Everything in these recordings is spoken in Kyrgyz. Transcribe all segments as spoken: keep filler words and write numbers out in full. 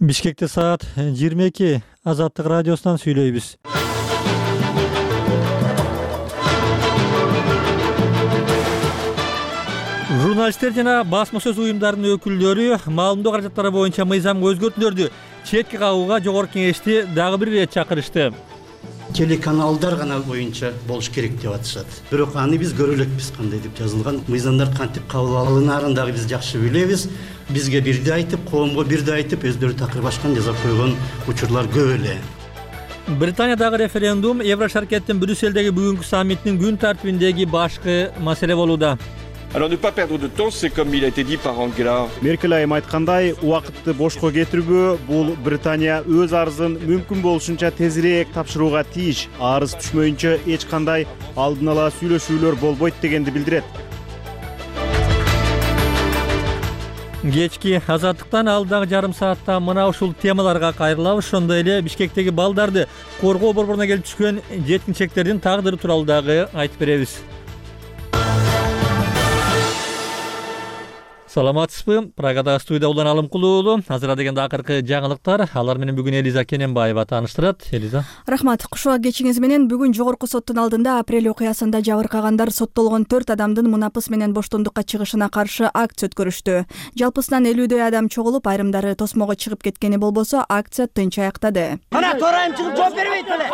Бишкекте саат жыйырма эки. Азаттык радиосунан сүйлөйбүз. Журналисттер жана басма сөз уюмдарынын өкүлдөрү маалымдоо каражаттары боюнча мыйзамга өзгөртүүлөрдү четке кагууга жогорку кеңешти дагы бир ирет чакырышты. Телеканалдар гана боюнча болуш керек деп атышат. Бирок аны биз көрө элекпиз кандай деп жазылган. Мыйзамдар кантип кабыл алынаарын дагы биз жакшы билебиз. Бизге бирде айтып, коомго бирде айтып, өздөрү такыр башкан жазап койгон учурлар көп эле. Британиядагы референдум Еврошаркеттин Брюсселдеги бүгүнкү саммитинин күн тартибиндеги башкы маселе болууда. Alors ne pas perdre de temps, c'est comme il a été dit par Angela. Меркель айым айткандай, убакытты бошко кетирбөө, бул Британия өз арызын мүмкүн болушунча тезирээк тапшырууга тийиш. Арыз түшмөйүнчө эч кандай алдын ала сүйлөшүүлөр болбойт дегенди билдирет. Кечки азаттыктан алдагы жарым саатта мына ушул темаларга кайрылабыз. Ошондой эле Бишкектеги балдарды коргоо борборуна келип түшкөн жеткинчектердин тагдыры тууралуу дагы айтып беребиз. Саламатсызбы? Прагада студия Улан Алымкулуу уулу. Азыр дегенде акыркы жаңылыктар. Алар менен бүгүн Элиза Кененбаева тааныштырат. Элиза. Рахмат. Кушуа кечиңиз менен бүгүн жогорку соттун алдында апрель окуясында жабыркагандар соттолгон төрт адамдын мунапыс менен боштондукка чыгышына каршы акция өткөрүштү. Жалпысынан элүүдөй адам чогулуп, айрымдары тосмого чыгып кеткени болбосо, акция тынч аяктады. Мына төрайым чыгып жооп бербейт эле.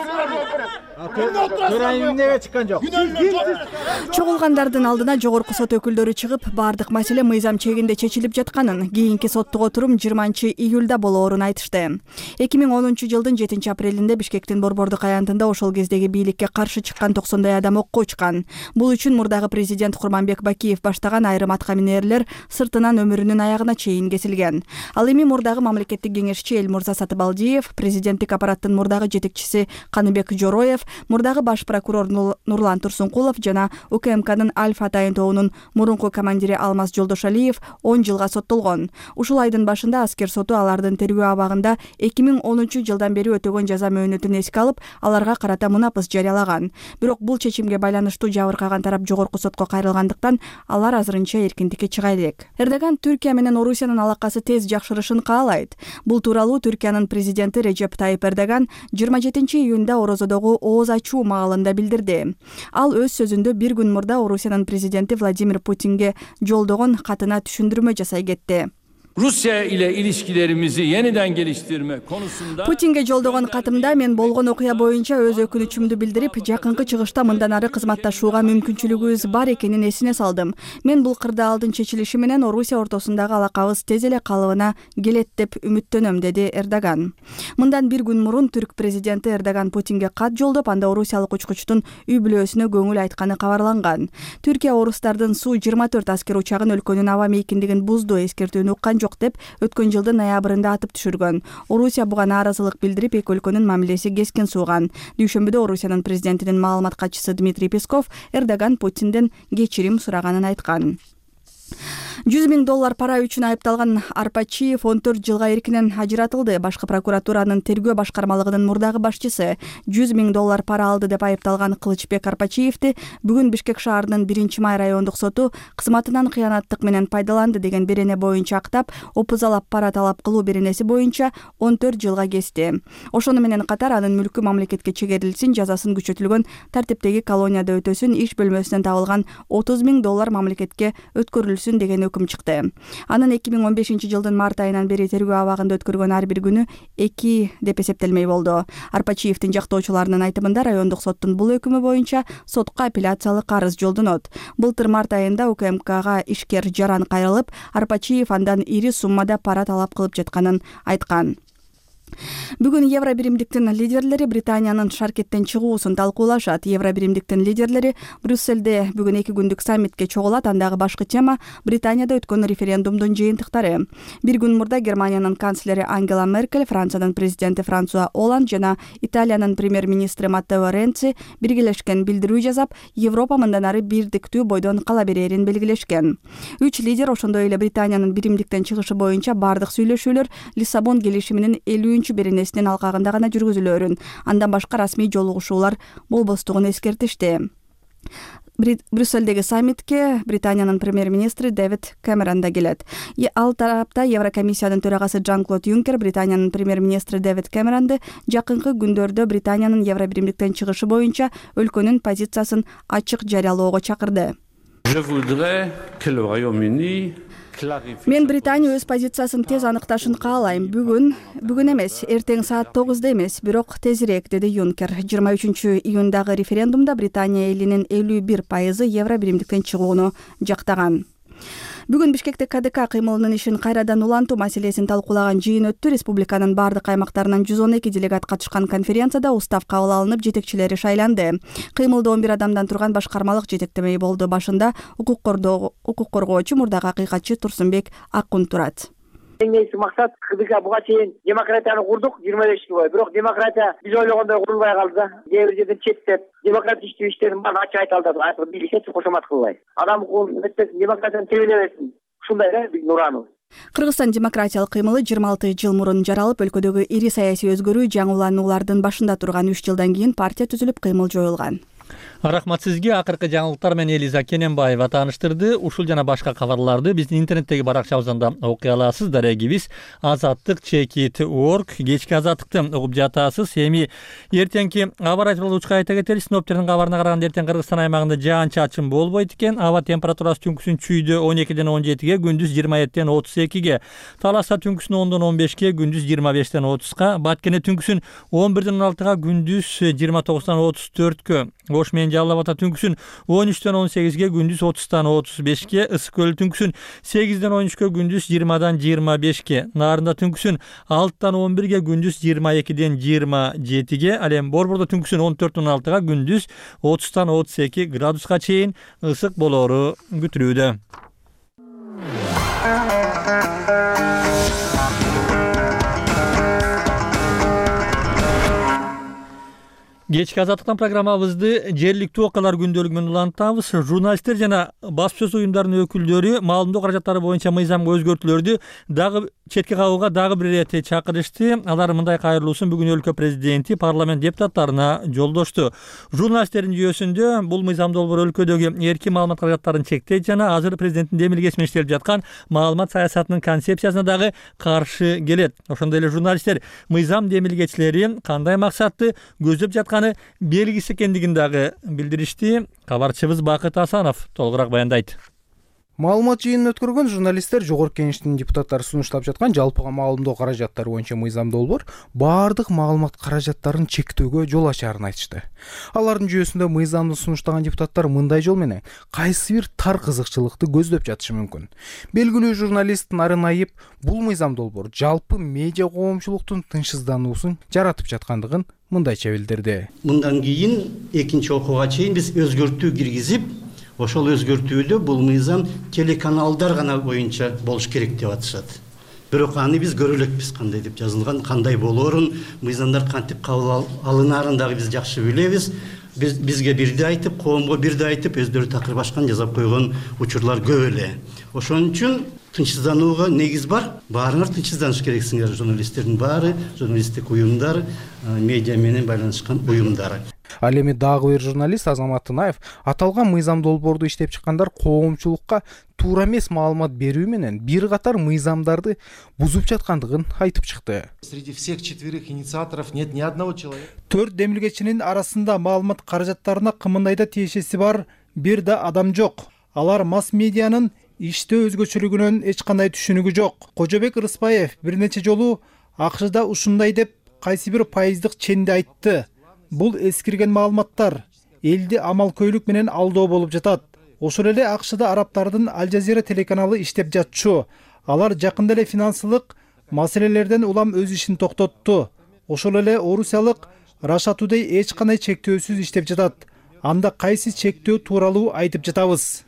Төрайым эмнеге чыккан жок? Чогулгандардын алдына жогорку сот өкүлдөрү чыгып, бардык маселе мыйзам чегинде чечилип жатканын, кийинки соттук отурум жыйырманчы июлда болоорун айтышты. эки миң онунчу жылдын жетинчи апрелинде Бишкектин борбордук аянтында ошол кездеги бийликке каршы чыккан токсондой адам окко учкан. Бул үчүн мурдагы президент Курманбек Бакиев баштаган айрым аткаминерлер сыртынан өмүрүнүн аягына чейин кесилген. Ал эми мурдагы мамлекеттик кеңешчи Элмурза Сатыбалдиев, президенттик аппараттын мурдагы жетекчиси Каныбек Жороев, мурдагы баш прокурор Нурлан Турсункулов жана УКМКнын Альфа атайын тобунун мурунку командири Алмаз Жолдошалиев он жылга соттолгон. Ушул айдын башында аскер соту алардын тергөө абагында эки миң онунчу жылдан бери өтөгөн жаза мөөнөтүн эске алып, аларга карата мунапыс жарыялаган. Бирок бул чечимге байланыштуу жабыркаган тарап жогорку сотко кайрылгандыктан алар азырынча эркиндикке чыга элек. Эрдоган Түркия менен Орусиянын алакасы тез жакшырышын каалайт. Бул тууралуу Түркиянын президенти Режеп Тайип Эрдоган жыйырма жетинчи июнда Орозодогу ооз ачуу маалында билдирди. Ал өз сөзүндө бир күн мурда Орусиянын президенти Владимир Путинге жолдогон катына түшүндүрмө жасай кетти. Rusya ile ilişkilerimizi yeniden geliştirme konusunda Putinge жолдогон катымда мен болгон окуя боюнча өз өкүнүчүмдү билдирип, жакынкы чыгышта мындан ары кызматташууга мүмкүнчүлүгүбүз бар экенин эсине салдым. Мен бул кырдаалдын чечилиши менен Орусия ортосундагы алакабыз тез эле калыбына келет деп үмүттөнөм, деди Эрдоган. Мындан бир күн мурун түрк президенти Эрдоган Путинге кат жолдоп, анда орусиялык учкучтун үй бүлөсүнө көңүл айтканы кабарланган. Түркия орустардын Су жыйырма төрт аскер учагын өлкөнүн аба мейкиндигин бузду эскертүүнү уккан жок деп өткөн жылдын ноябрында атып түшүргөн. Орусия буга нааразылык билдирип, эки өлкөнүн мамилеси кескин сууган. Дүйшөмбүдө Орусиянын президентинин маалымат катчысы Дмитрий Песков Эрдоган Путинден кечирим сураганын айткан. жүз миң доллар пара үчүн айыпталган Арпачиев он төрт жылга эркинен ажыратылды. Башкы прокуратуранын тергөө башкармалыгынын мурдагы башчысы жүз миң доллар пара алды деп айыпталган Кылычбек Арпачиевди бүгүн Бишкек шаарынын биринчи май райондук соту кызматынан кыянаттык менен пайдаланды деген берене боюнча актап, опузалап пара талап кылуу беренеси боюнча он төрт жылга кести. Ошону менен катар анын мүлкү мамлекетке чегерилсин, жазасын күчөтүлгөн тартиптеги колонияда өтөсүн, иш бөлмөсүнөн табылган отуз миң доллар мамлекетке өткөрүлсүн деген өкүм чыкты. Анын эки миң он бешинчи жылдын март айынан бери тергөө абагында өткөргөн ар бир күнү эки деп эсептелмей болду. Арпачиевдин жактоочуларынын айтымында райондук соттун бул өкүмү боюнча сотко апелляциялык арыз жолдонот. Былтыр март айында УКМКга ишкер жаран кайрылып, Арпачиев андан ири суммада пара талап кылып жатканын айткан. Бүгүн Евробиримдиктин лидерлери Британиянын шаркеттен чыгуусун талкуулашат. Евробиримдиктин лидерлери Брюсселде бүгүн эки күндүк саммитке чогулат. Андагы башкы тема Британияда өткөн референдумдун жыйынтыктары. Бир күн мурда Германиянын канцлери Ангела Меркель, Франциянын президенти Франсуа Оланд жана Италиянын премьер-министри Маттео Ренци биргелешкен билдирүү жасап, Европа мындан ары бирдиктүү бойдон кала берерин белгилешкен. Үч лидер ошондой эле Британиянын биримдиктен чыгышы боюнча бардык сүйлөшүүлөр Лиссабон келишиминин элүүнчү беренесинин алкагында гана жүргүзүлөрүн, андан башка расмий жолугушуулар болбостугун эскертишти. Брюссельдеги саммитке Британиянын премьер-министри Дэвид Кэмерон да келет. Ал тарапта Еврокомиссиянын төрагасы Жан-Клод Юнкер Британиянын премьер-министри Дэвид Кэмеронду жакынкы күндөрдө Британиянын Евробиримдиктен чыгышы боюнча өлкөнүн позициясын ачык жарыялоого чакырды. Мен Британия өз позициясын тез аныкташын каалайм. Бүгүн, бүгүн эмес, эртең саат тогузда эмес, бирок тезирээк, деди Юнкер. жыйырма үчүнчү июндагы референдумда Британия элинин элүү бир пайызы Евробиримдиктен чыгууну жактаган. Бүгүн Бишкекте КДК кыймылынын ишин кайрадан улантуу маселесин талкуулаган жыйын өттү. Республиканын бардык аймактарынан жүз он эки делегат катышкан конференцияда устав кабыл алынып, жетекчилери шайланды. Кыймылда он бир адамдан турган башкармалык жетектемеи болду. Башында укук коргоочу мурдагы акыйкатчы Турсунбек Аккун турат. Эң негизги максат КДК буга чейин демократияны курдук жыйырма беш жыл бою. Бирок демократия биз ойлогондой курулбай калды да. Кээ бир жерден четтеп, демократиктүү иштердин баарын ачык айта алдык. Айтып бийликке кошомат кылбай. Адам укугун эметпесин, демократияны тебелебесин. Ушундай да биздин урааныбыз. Кыргызстан демократиялык кыймылы жыйырма алты жыл мурун жаралып, өлкөдөгү ири саясий өзгөрүү, жаңылануулардын башында турган үч жылдан кийин партия түзүлүп, кыймыл жоюлган. Рахмат сизге. Акыркы жаңылыктар менен Элиза Кененбаева тааныштырды. Ушул жана башка кабарларды биздин интернеттеги баракчабыздан да окуй аласыз. Дарегибиз азаттык чекит точка орг. Кечки азаттыкты угуп жатасыз. Эми эртеңки аба райжылыгы учка айта кетели. Синоптиктердин кабарына караганда эртең Кыргызстан аймагында жаан-чачын болбойт экен. Аба температурасы түнкүсүн чүйдө он экиден он жетиге, күндүз жыйырма жетиден отуз экиге. Таласа түнкүсүн ондон он бешке, күндүз жыйырма бештен отузга. Баткене түнкүсүн он бирден он алтыга, күндүз жыйырма тогуздан отуз төрткө. Ош менен Жалал Ата түнкүсүн он үчтөн он сегизге, күндүз отуздан отуз бешке. Ысык көл түнкүсүн сегизден он үчкө, күндүз жыйырмадан жыйырма бешке. Нарында түнкүсүн алтыдан он бирге, күндүз жыйырма экиден жыйырма жетиге. Ал эми Борбордо түнкүсүн он төрттөн он алтыга, күндүз отуздан отуз эки градуска чейин ысык болоору күтүлүүдө. Кечки азаттыктан программабызды жергиликтүү окуялар күндөлүгү менен улантабыз. Журналисттер жана басма сөз уюмдарынын өкүлдөрү маалымдоо каражаттары боюнча мыйзамга өзгөртүүлөрдү дагы четке кагууга дагы бир ирет чакырышты. Алар мындай кайрылуусун бүгүн өлкө президенти парламент депутаттарына жолдошту. Журналисттердин жүйөсүндө бул мыйзам долбоор өлкөдөгү эркин маалымат каражаттарын чектейт жана азыр президенттин демилгеси менен иштелип жаткан маалымат саясатынын концепциясына дагы каршы келет. Ошондой эле журналисттер мыйзам демилгечилери кандай максатты көздөп жаткан белгиси экендигин дагы билдиришти. Кабарчыбыз Бакыт Асанов толугураак баяндайт. Маалымат жыйынын өткөргөн журналисттер Жогорку Кеңештин депутаттары сунуштап жаткан жалпыга маалымдоо каражаттары боюнча мыйзам долбоор баардык маалымат каражаттарын чектөөгө жол ачаарын айтышты. Алардын жүйөсүндө мыйзамды сунуштаган депутаттар мындай жол менен кайсы бир тар кызыкчылыкты көздөп жатышы мүмкүн. Белгилүү журналист Нарын Айып бул мыйзам долбоор жалпы медиа коомчулуктун тынчсыздануусун жаратып жаткандыгын мындайча билдирди. Мындан кийин экинчи окууга чейин биз өзгөртүү киргизип, ошол өзгөртүүдө бул мыйзам телеканалдар гана боюнча болуш керек деп атышат. Бирок аны биз көрө элекпиз кандай деп жазылган, кандай болоорун, мыйзамдар кантип кабыл алынаарын дагы биз жакшы билебиз. Биз бизге бирди айтып, коомго бирди айтып, өздөрү такыр башкан жазап койгон учурлар көп эле. Ошон үчүн тынчсызданууга негиз бар. Баарыңар тынчсызданыш керексиңер, журналисттердин баары, журналисттик уюмдар, медиа менен байланышкан уюмдар. Ал эми дагы бир журналист Азамат Тынаев аталган мыйзам долбоорду иштеп чыккандар коомчулукка туура эмес маалымат берүү менен бир катар мыйзамдарды бузуп жаткандыгын айтып чыкты. Среди всех четверых инициаторов нет ни одного человека. Төрт демилгечинин арасында маалымат каражаттарына кымындайда тиешеси бар бир да адам жок. Алар масс медианын иштөө өзгөчөлүгүнөн эч кандай түшүнүгү жок. Кожобек Рыспаев бир нече жолу АКШда ушундай деп кайсы бир пайыздык ченди айтты. Бул эскирген маалыматтар элди амалкөйлүк менен алдоо болуп жатат. Ошол эле АКШда араптардын Аль Жазира телеканалы иштеп жатчу. Алар жакында эле финансылык маселелерден улам өз ишин токтотту. Ошол эле орусиялык Russia Today эч кандай чектөөсүз иштеп жатат. Анда кайсы чектөө тууралуу айтып жатабыз.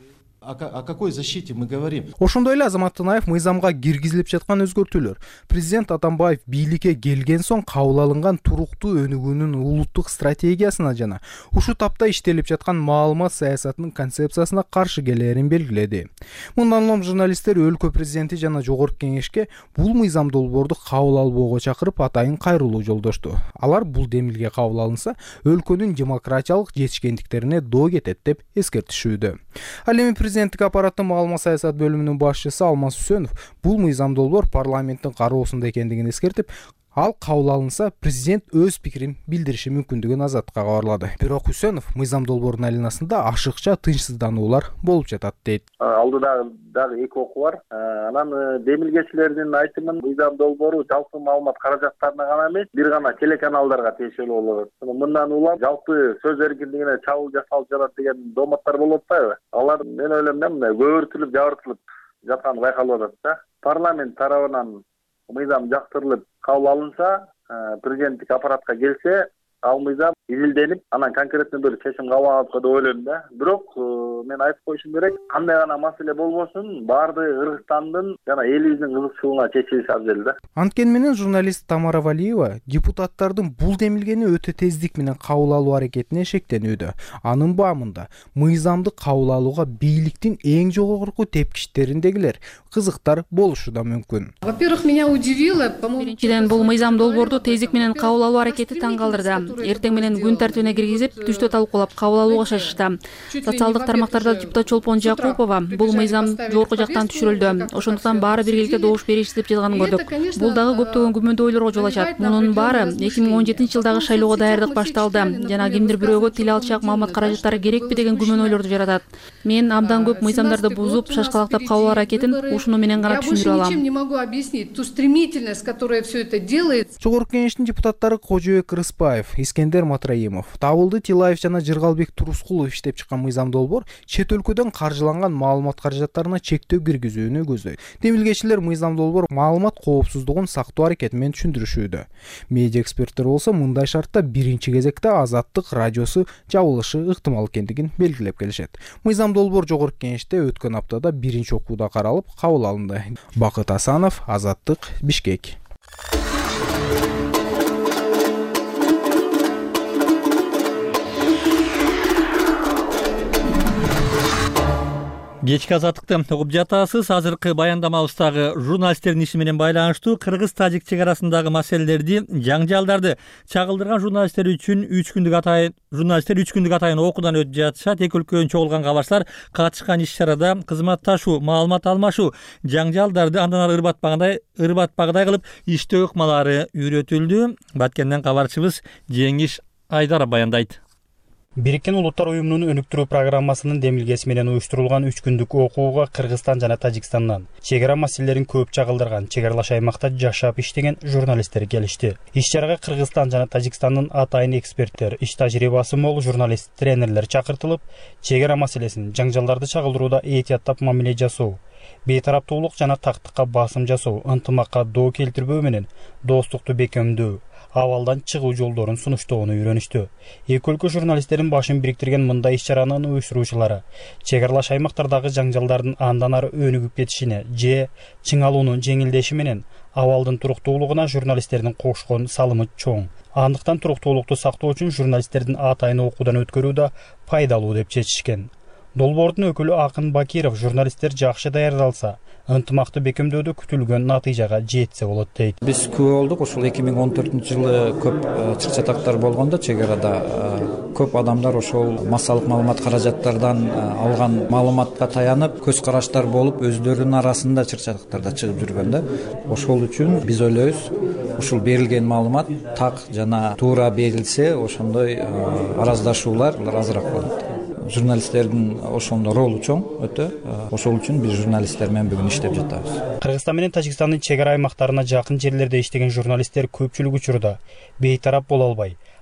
о какой защите мы говорим? Ошондой эле Азамат Тынаев мыйзамга киргизилип жаткан өзгөртүүлөр президент Атамбаев бийликке келген соң кабыл алынган туруктуу өнүгүүнүн улуттук стратегиясына жана ушул тапта иштелип жаткан маалымат саясатынын концепциясына каршы келерин белгиледи. Мындан улам журналисттер өлкө президенти жана жогорку кеңешке бул мыйзам долбоорду кабыл албоого чакырып атайын кайрылуу жолдошту. Алар бул демилге кабыл алынса өлкөнүн демократиялык жетишкендиктерине доо кетет деп эскертишүүдө. Ал эми президенттик аппараттын маалымат саясат бөлүмүнүн башчысы Алмаз Үсөнов бул мыйзам долбоор парламенттин кароосунда экендигин эскертип, ал кабыл алынса президент өз пикирин билдириши мүмкүндүгүн Азаттыкка кабарлады. Бирок Үсөнов мыйзам долбоорунун айланасында ашыкча тынчсыздануулар болуп жатат дейт. Алдыда дагы эки окуу бар. Анан демилгечилердин айтымын мыйзам долбоору жалпы маалымат каражаттарына гана эмес, бир гана телеканалдарга тиешелүү болот. Мындан улам жалпы сөз эркиндигине чабуул жасалып жатат деген доматтар болуп атпайбы? Алар мен ойлойм мына көбүртүлүп, жабыртылып жатканы байкалып атат да. Парламент тарабынан мыйзам жактырылып кабыл алынса, президенттик аппаратка келсе, ал мыйзам изилденип, анан конкретный бир чечим кабыл алат деп ойлойм да. Бирок мен айтып коюшум керек, кандай гана маселе болбосун, баардыгы Кыргызстандын жана элибиздин кызыкчылыгына чечилиши абзел да. Анткени менен журналист Тамара Валиева депутаттардын бул демилгени өтө тездик менен кабыл алуу аракетине шектенүүдө. Анын баамында мыйзамды кабыл алууга бийликтин эң жогорку тепкичтериндегилер кызыктар болушу да мүмкүн. Во-первых, меня удивило, биринчиден бул мыйзам долбоорду тездик менен кабыл алуу аракети таң калтырды. Эртең менен күн тартибине киргизип, түштө талкуулап кабыл алууга шашышты. Социалдык тармактарда депутат Чолпон Жакупова бул мыйзам жогорку жактан түшүрүлдү. Ошондуктан баары биргеликте добуш беришти деп жазганын көрдүк. Бул дагы көптөгөн күмөндүү ойлорго жол ачат. Мунун баары эки миң он жетинчи жылдагы шайлоого даярдык башталды жана кимдир бирөөгө тил алчак маалымат каражаттары керекпи деген күмөн ойлорду жаратат. Мен абдан көп мыйзамдарды бузуп, шашкалактап кабыл алуу аракетин ушуну менен гана түшүндүрө алам. Я больше ничем не могу объяснить ту стремительность, с которой все это делается. Жогорку кеңештин депутаттары Кожобек Рыспаев, Искендер Матраимов, Табылды Тилаев жана Жыргалбек Турускулов иштеп чыккан мыйзам долбоор чет өлкөдөн каржыланган маалымат каражаттарына чектөө киргизүүнү көздөйт. Демилгечилер мыйзам долбоор маалымат коопсуздугун сактоо аракети менен түшүндүрүшүүдө. Медиа эксперттер болсо мындай шартта биринчи кезекте Азаттык радиосу жабылышы ыктымал экендигин белгилеп келишет. Мыйзам долбоор жогорку кеңеште өткөн аптада биринчи окууда каралып кабыл алынды. Бакыт Асанов, Азаттык, Бишкек. Кечки азаттыкты угуп жатасыз. Азыркы баяндамабыздагы журналисттердин иши менен байланыштуу кыргыз-тажик чек арасындагы маселелерди, жаңжалдарды чагылдырган журналисттер үчүн үч күндүк атайын журналисттер үч күндүк атайын окуудан өтүп жатышат. Эки өлкөнүн чогулган кабарчылар катышкан иш-чарада кызматташуу, маалымат алмашуу, жаңжалдарды андан ары ырбатпагандай ырбатпагыдай кылып иштөө ыкмалары үйрөтүлдү. Баткенден кабарчыбыз Жеңиш Айдар баяндайт. Бириккен Улуттар уюмунун өнүктүрүү программасынын демилгеси менен уюштурулган үч күндүк окууга Кыргызстан жана Тажикстандан чек ара маселелерин көп чагылдырган чек аралаш аймакта жашап иштеген журналисттер келишти. Иш-чарага Кыргызстан жана Тажикстандын атайын эксперттер, иш тажрыйбасы мол журналист, тренерлер чакыртылып, чек ара маселесин, жаңжалдарды чагылдырууда этияттап мамиле жасоо, бейтараптуулук жана тактыкка басым жасоо, ынтымакка доо келтирбөө менен достукту бекемдөө, абалдан чыгуу жолдорун сунуштоону үйрөнүштү. Эки өлкө журналисттерин башын бириктирген мындай иш-чаранын уюштуруучулары чек аралаш аймактардагы жаңжалдардын андан ары өнүгүп кетишине же чыңалуунун жеңилдеши менен абалдын туруктуулугуна журналисттердин кошкон салымы чоң. Андыктан туруктуулукту сактоо үчүн журналисттердин атайын окуудан өткөрүү да пайдалуу деп чечишкен. Долбоордун өкүлү Акын Бакиров журналисттер жакшы даярдалса, ынтымакты бекемдөөдө күтүлгөн натыйжага жетсе болот дейт. Биз күбө болдук. Ушул эки миң он төртүнчү жылы көп чыр-чатактар болгондо чек арада көп адамдар ошол массалык маалымат каражаттардан алган маалыматка таянып, көз караштар болуп, өздөрүнүн арасында чыр-чатактарда чыгып жүргөн да. Ошол үчүн биз ойлойбуз, ушул берилген маалымат так жана туура берилсе, ошондой араздашуулар азыраак болот. Журналисттердин ошондо ролу чоң өтө. Ошол үчүн биз журналисттер менен бүгүн иштеп жатабыз. Кыргызстан менен Тажикстандын чек ара аймактарына жакын жерлерде иштеген журналисттер көпчүлүк учурда бейтарап боло албай,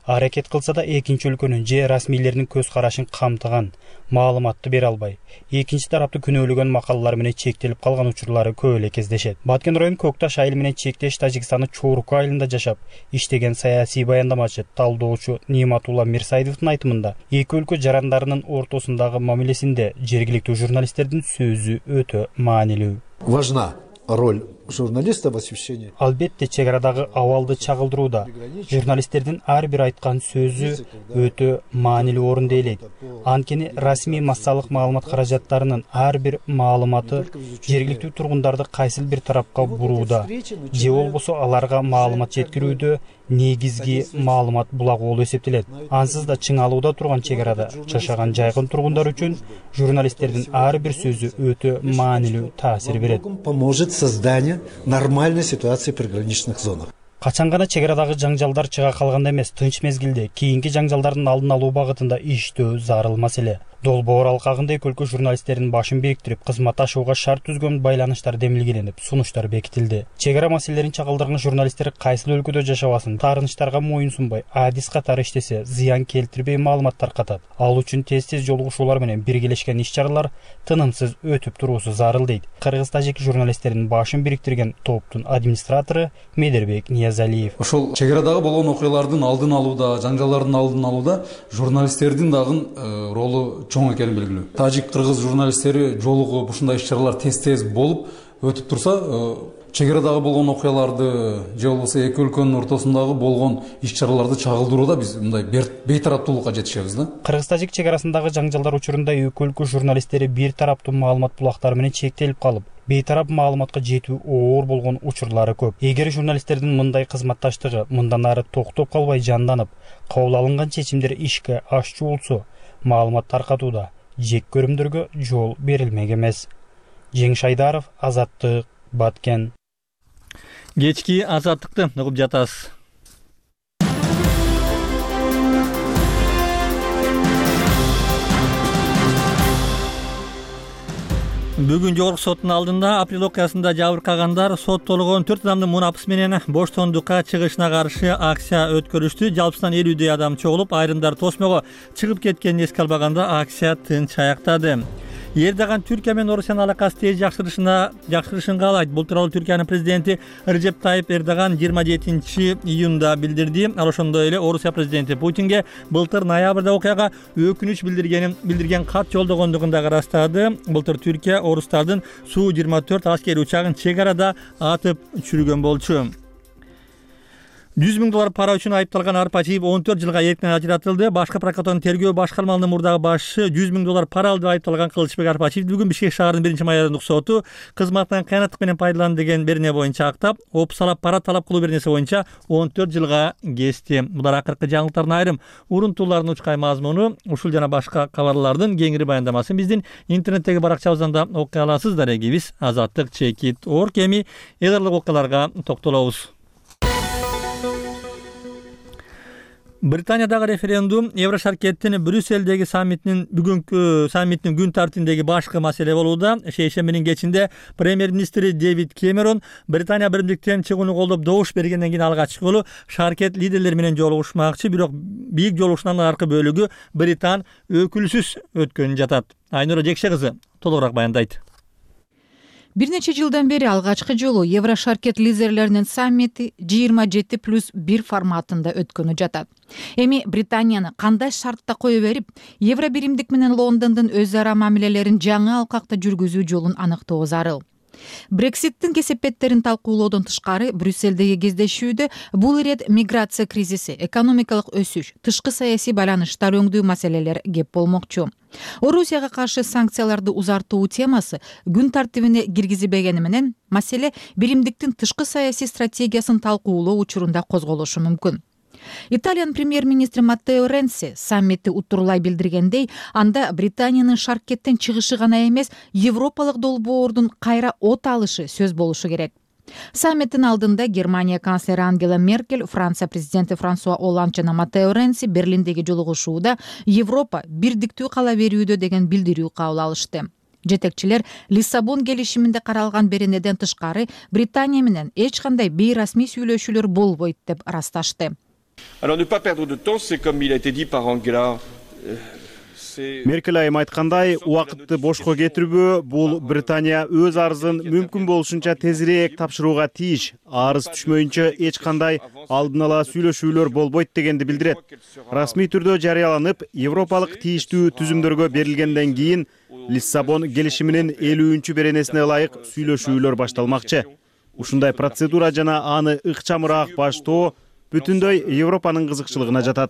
аракет кылса да экинчи өлкөнүн же расмийлеринин көз карашын камтыган маалыматты бере албай, экинчи тарапты күнөөлөгөн макалалар менен чектелип калган учурлары көп эле кездешет. Баткен району Көк Таш айыл менен чектеш Тажикстандын Чорук айылында жашап иштеген саясий баяндамачы, талдоочу Ниматулла Мирсаидовдун айтымында, эки өлкө жарандарынын ортосундагы мамилесинде жергиликтүү журналисттердин сөзү өтө маанилүү. Важна роль журналиста в освещении. Албетте чек арадагы абалды чагылдырууда журналисттердин ар бир айткан сөзү өтө маанилүү орунду ээлейт. Анткени расмий массалык маалымат каражаттарынын ар бир маалыматы жергиликтүү тургундарды кайсыл бир тарапка бурууда же болбосо аларга маалымат жеткирүүдө негизги маалымат булагы болуп эсептелет. Ансыз да чыңалууда турган чек арада жашаган жайкын тургундар үчүн журналисттердин ар бир сөзү өтө маанилүү таасир берет. Поможет созданию нормальной ситуации в приграничных зонах. Качан гана чек арадагы жаңжалдар чыга калганда эмес, тынч мезгилде кийинки жаңжалдардын алдын алуу багытында иштөө зарыл маселе. Долбоор алкагында эки өлкө журналисттердин башын бириктирип, кызматташууга шарт түзгөн байланыштар демилгеленип, сунуштар бекитилди. Чек ара маселелерин чагылдырган журналисттер кайсыл өлкөдө жашабасын, таарынычтарга моюн сунбай, адис катары иштесе, зыян келтирбей маалымат таркатат. Ал үчүн тез-тез жолугушуулар менен биргелешкен иш-чаралар тынымсыз өтүп туруусу зарыл дейт кыргыз-тажик журналисттеринин башын бириктирген топтун администратору Медербек Ниязалиев. Ошол чек арадагы болгон окуялардын алдын алууда, жаңжалдардын алдын алууда журналисттердин дагы ролу чоң экени белгилүү. Тажик кыргыз журналисттери жолугуп ушундай иш-чаралар тез-тез болуп өтүп турса, чек арадагы болгон окуяларды же болбосо эки өлкөнүн ортосундагы болгон иш-чараларды чагылдырууда биз мындай бейтараптуулукка жетишебиз да. Кыргыз-тажик чек арасындагы жаңжалдар учурунда эки өлкө журналисттери бир тараптуу маалымат булактары менен чектелип калып, бейтарап маалыматка жетүү оор болгон учурлары көп. Эгер журналисттердин мындай кызматташтыгы мындан ары токтоп калбай жанданып, кабыл алынган чечимдер ишке ашчу болсо, маалымат таркатууда жек көрүмдөргө жол берилмек эмес. Жеңиш Айдаров, Азаттык, Баткен. Кечки азаттыкты угуп жатасыз. Бүгүн жогорку соттун алдында апрель окуясында жабыркагандар соттолгон төрт адамдын мунапыс менен боштондукка чыгышына каршы акция өткөрүштү. Жалпысынан элүүдөй адам чогулуп, айрымдары тосмого чыгып кеткенин эске албаганда акция тынч аяктады. Эрдоган Түркия менен Орусиянын алакасы тез жакшырышына жакшырышын каалайт. Бул тууралуу Түркиянын президенти Режеп Тайип Эрдоган жыйырма жетинчи июнда билдирди. Ал ошондой эле Орусия президенти Путинге былтыр ноябрда окуяга өкүнүч билдиргенин билдирген кат жолдогондугун дагы ырастады. Былтыр Түркия орустардын Су жыйырма төрт аскери учагын чек арада атып чүргөн болчу. жүз миң доллар пара үчүн айыпталган Арпачиев он төрт жылга эрктен ажыратылды. Башкы прокуратуранын тергөө башкармалыгынын мурдагы башы жүз миң доллар пара алды деп айыпталган Кылычбек Арпачиев бүгүн Бишкек шаарынын биринчи майордук соту кызматынан кыянаттык менен пайдаланды деген берене боюнча актап, опсалап пара талап кылуу беренеси боюнча он төрт жылга кести. Булар акыркы жаңылыктардын айрым урунтууларынын учкай мазмуну. Ушул жана башка кабарлардын кеңири баяндамасын биздин интернеттеги баракчабыздан окуй аласыздар. Эгибиз азаттык чекит точка орг. Эми элдарлык окуяларга токтолобуз. Британиядагы референдум Еврошаркеттин Брюсселдеги саммитинин бүгүнкү саммитинин күн тартибиндеги башкы маселе болууда. Шейшембинин кечинде премьер-министри Дэвид Кэмерон Британия биримдиктен чыгууну колдоп добуш бергенден кийин алгачкы жолу Шаркет лидерлери менен жолугушмакчы, бирок бийик жолугушуунун аркы бөлүгү Британ өкүлсүз өткөнүн жатат. Айнура Жекше кызы толугураак баяндайт. Бир нече жылдан бери алгачкы жолу Еврошаркет лидерлеринин саммити жыйырма жети плюс бир форматында өткөнү жатат. Эми Британияны кандай шартта кое берип, Евро биримдик менен Лондондун өз ара мамилелерин жаңы алкакта жүргүзүү жолун аныктоо зарыл. Брекситтин кесепеттерин талкуулоодон тышкары Брюсселдеги кездешүүдө бул ирет миграция кризиси, экономикалык өсүш, тышкы саясий байланыштар өңдүү маселелер кеп болмокчу. Орусияга каршы санкцияларды узартуу темасы күн тартибине киргизилбегени менен маселе биримдиктин тышкы саясий стратегиясын талкуулоо учурунда козголушу мүмкүн. Италиянын премьер-министри Маттео Ренци саммитти уттурлай билдиргендей, анда Британиянын Шаркеттен чыгышы гана эмес, европалык долбоордун кайра от алышы сөз болушу керек. Саммиттин алдында Германия канцлери Ангела Меркель, Франция президенти Франсуа Олланд жана Маттео Ренци Берлиндеги жолугушууда Европа бирдиктүү кала берүүдө деген билдирүү кабыл алышты. Жетекчилер Лиссабон келишиминде каралган беренеден тышкары Британия менен эч кандай бейрасмий сүйлөшүүлөр болбойт деп ырасташты. Alors ne pas perdre de temps, c'est comme il a été dit par Angela. Меркель айым айткандай, убакытты бошко кетирбөө бул Британия өз арызын мүмкүн болушунча тезирээк тапшырууга тийиш. Арыз түшмөйүнчө эч кандай алдын ала сүйлөшүүлөр болбойт дегенди билдирет. Расмий түрдө жарыяланып, европалык тийиштүү түзүмдөргө берилгенден кийин Лиссабон келишиминин элүүнчү беренесине ылайык сүйлөшүүлөр башталмакчы. Ушундай процедура жана аны ыкчамыраак баштоо бүтүндөй Европанын кызыкчылыгына жатат.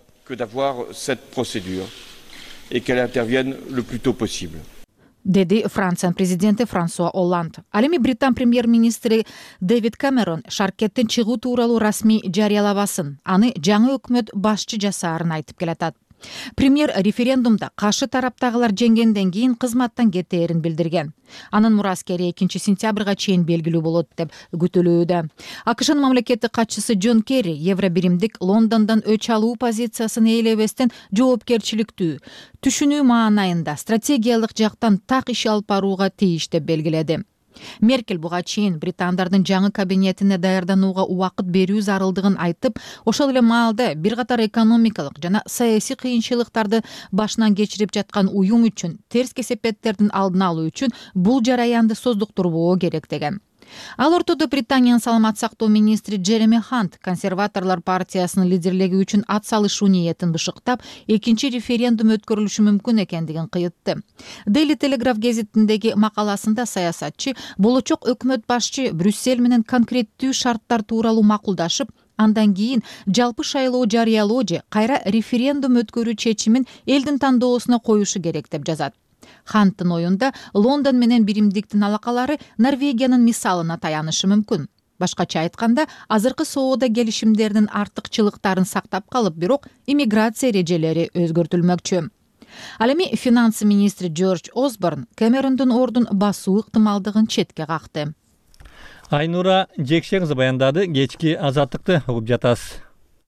Et qu'elle intervienne le plus tôt possible. Деди Франциянын президенти Франсуа Олланд. Ал эми Британ премьер-министри Дэвид Камерон шаркеттен чыгуу тууралуу расмий жарыялабасын, аны жаңы өкмөт башчы жасаарын айтып келатат. Премьер референдумда каршы тараптагылар жеңгенден кийин кызматтан кетээрин билдирген. Анын мураскери экинчи сентябрга чейин белгилүү болот деп күтүлүүдө. АКШнын мамлекеттик катчысы Джон Керри Евробиримдик Лондондон өч алуу позициясын ээлебестен жоопкерчиликтүү, түшүнүү маанайында стратегиялык жактан так иш алып барууга тийиш деп белгиледи. Меркель буга чейин британдардын жаңы кабинетине даярданууга убакыт берүү зарылдыгын айтып, ошол эле маалда бир катар экономикалык жана саясий кыйынчылыктарды башынан кечирип жаткан уюм үчүн терс кесепеттердин алдын алуу үчүн бул жараянды создуктурбоо керек деген. Ал ортодо Британиянын саламат сактоо министри Джереми Хант консерваторлор партиясынын лидерлиги үчүн ат салышуу ниетин бышыктап, экинчи референдум өткөрүлүшү мүмкүн экендигин кыйытты. Daily Telegraph гезитиндеги макаласында саясатчы болочок өкмөт башчы Брюссель менен конкреттүү шарттар тууралуу макулдашып, андан кийин жалпы шайлоо жарыялоо же кайра референдум өткөрүү чечимин элдин тандоосуна коюшу керек деп жазат. Ханттын оюнда Лондон менен биримдиктин алакалары Норвегиянын мисалына таянышы мүмкүн. Башкача айтканда, азыркы соода келишимдеринин артыкчылыктарын сактап калып, бирок иммиграция эрежелери өзгөртүлмөкчү. Ал эми финансы министри Джордж Осборн Камерундун ордун басуу ыктымалдыгын четке какты. Айнура Жекше кызы баяндады. Кечки азаттыкты угуп жатасыз.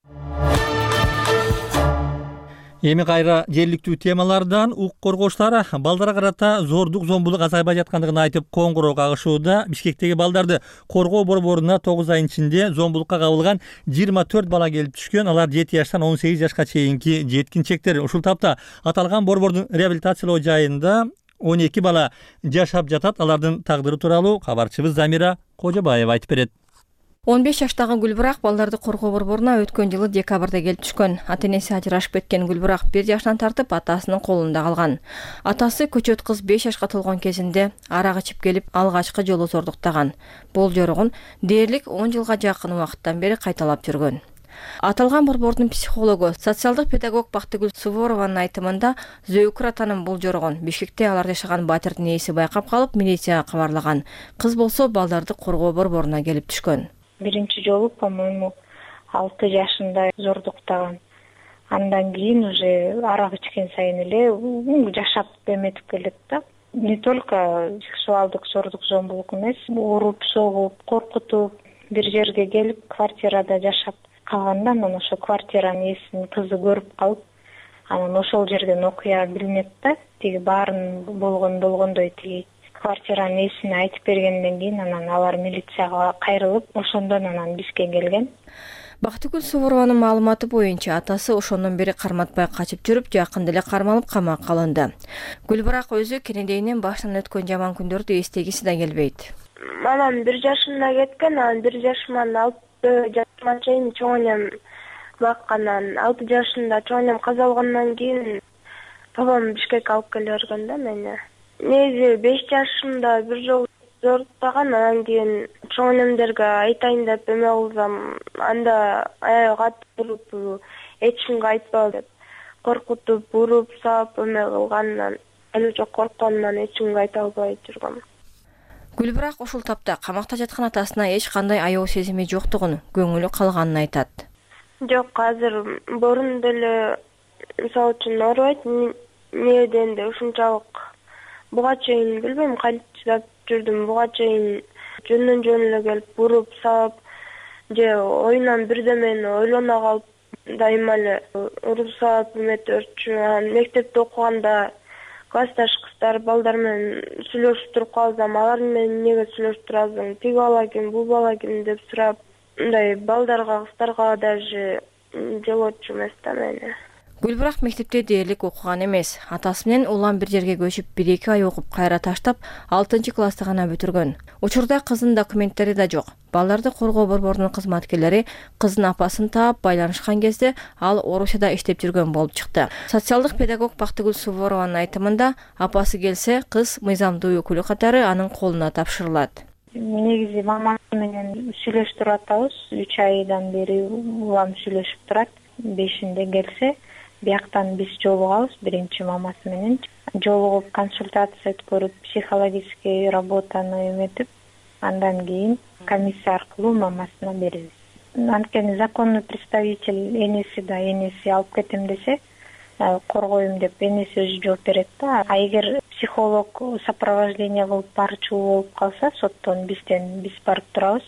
Эми кайра жергиликтүү темалардан укук коргоочулар балдарга карата зордук зомбулук азайбай жаткандыгын айтып коңгуроо кагышууда. Бишкектеги балдарды коргоо борборуна тогуз айдын ичинде зомбулукка кабылган жыйырма төрт бала келип түшкөн. Алар жети жаштан он сегиз жашка чейинки жеткинчектер. Ушул тапта аталган борбордун реабилитациялоо жайында он эки бала жашап жатат. Алардын тагдыры тууралуу кабарчыбыз Замира Кожобаева айтып берет. он беш жаштагы Гүлбирак балдарды коргоо борборуна өткөн жылы декабрда келип түшкөн. Ата-энеси ажырашып кеткен Гүлбирак бир жаштан тартып атасынын колунда калган. Атасы көчөт кыз беш жашка толгон кезинде арак ичип келип алгачкы жолу зордуктаган. Бул жорогун дээрлик он жылга жакын убакыттан бери кайталап жүргөн. Аталган борбордун психологу, социалдык педагог Бактыгүл Суворованын айтымында, Зөйкүр атанын бул жорогун Бишкекте алар жашаган батирдин ээси байкап калып, милицияга кабарлаган. Кыз болсо балдарды коргоо борборуна келип түшкөн. Биринчи жолу, по-моему, алты жашында зордуктаган. Андан кийин уже арак ичкен сайын эле жашап эметип келет да. Не только сексуалдык зордук зомбулук эмес, уруп, согуп, коркутуп, бир жерге келип, квартирада жашап калганда, анан ошо квартиранын ээсин кызы көрүп калып, анан ошол жерден окуя билинет да. Тиги баарын болгон болгондой тиги квартиранын ээсине айтып бергенден кийин анан алар милицияга кайрылып, ошондон анан бизге келген. Бактыгүл Суворованын маалыматы боюнча атасы ошондон бери карматпай качып жүрүп, жакында эле кармалып камакка алынды. Гүлбирак өзү кенедейинен башынан өткөн жаман күндөрдү эстегиси да келбейт. Мамам бир жашында кеткен, анан бир жашыман алты жашыма чейин чоң энем баккан. Алты жашында чоң энем каза болгондон кийин бабам Бишкекке алып келе берген да мени. Негизи беш жашымда бир жолу зордуктаган, анан кийин чоң энемдерге айтайын деп эме кылсам, анда аябай катуу уруп, эч кимге айтпа деп коркутуп, уруп, сап эме кылгандан, эле жок коркконумдан эч кимге айта албай жүргөм. Гүлбирак ушул тапта камакта жаткан атасына эч кандай аяоо сезими жоктугун, көңүлү калганын айтат. Жок, азыр борун деле мисалы үчүн оорубайт, эмнеден да ушунчалык буга чейин билбейм, кантип чыдап жүрдүм. Буга чейин жөндөн жөн эле келип уруп, сап же оюнан бирдемени ойлоно калып, дайыма эле уруп сап эметөрчү. Мектепте окуганда классташ кыздар балдар менен сүйлөшүп туруп калсам, алар менен эмнеге сүйлөшүп турасың, тиги бала ким, бул бала ким деп сурап, мындай балдарга, кыздарга даже жолоочу эмес да мени. Гүлбирак мектепте дээрлик окуган эмес. Атасы менен улам бир жерге көчүп бир эки ай окуп кайра таштап, алтынчы классты гана бүтүргөн. Учурда кыздын документтери да жок. Балдарды коргоо борборунун кызматкерлери кыздын апасын таап байланышкан кезде ал Орусияда иштеп жүргөн болуп чыкты. Социалдык педагог Бактыгүл Суворованын айтымында, апасы келсе, кыз мыйзамдуу өкүлү катары анын колуна тапшырылат. Негизи мамасы менен сүйлөшүп атабыз. үч айдан бери улам сүйлөшүп турат. бешинде келсе, бияктан биз жолугабыз биринчи мамасы менен. Жолугуп консультация өткөрүп, психологический работаны эметип, андан кийин комиссия аркылуу мамасына беребиз. Анткени законный представитель энеси да энеси алып кетем десе, коргойм деп энеси өзү жооп берет да. А эгер психолог сопровождение кылып барчу болуп калса, соттон бизден биз барып турабыз.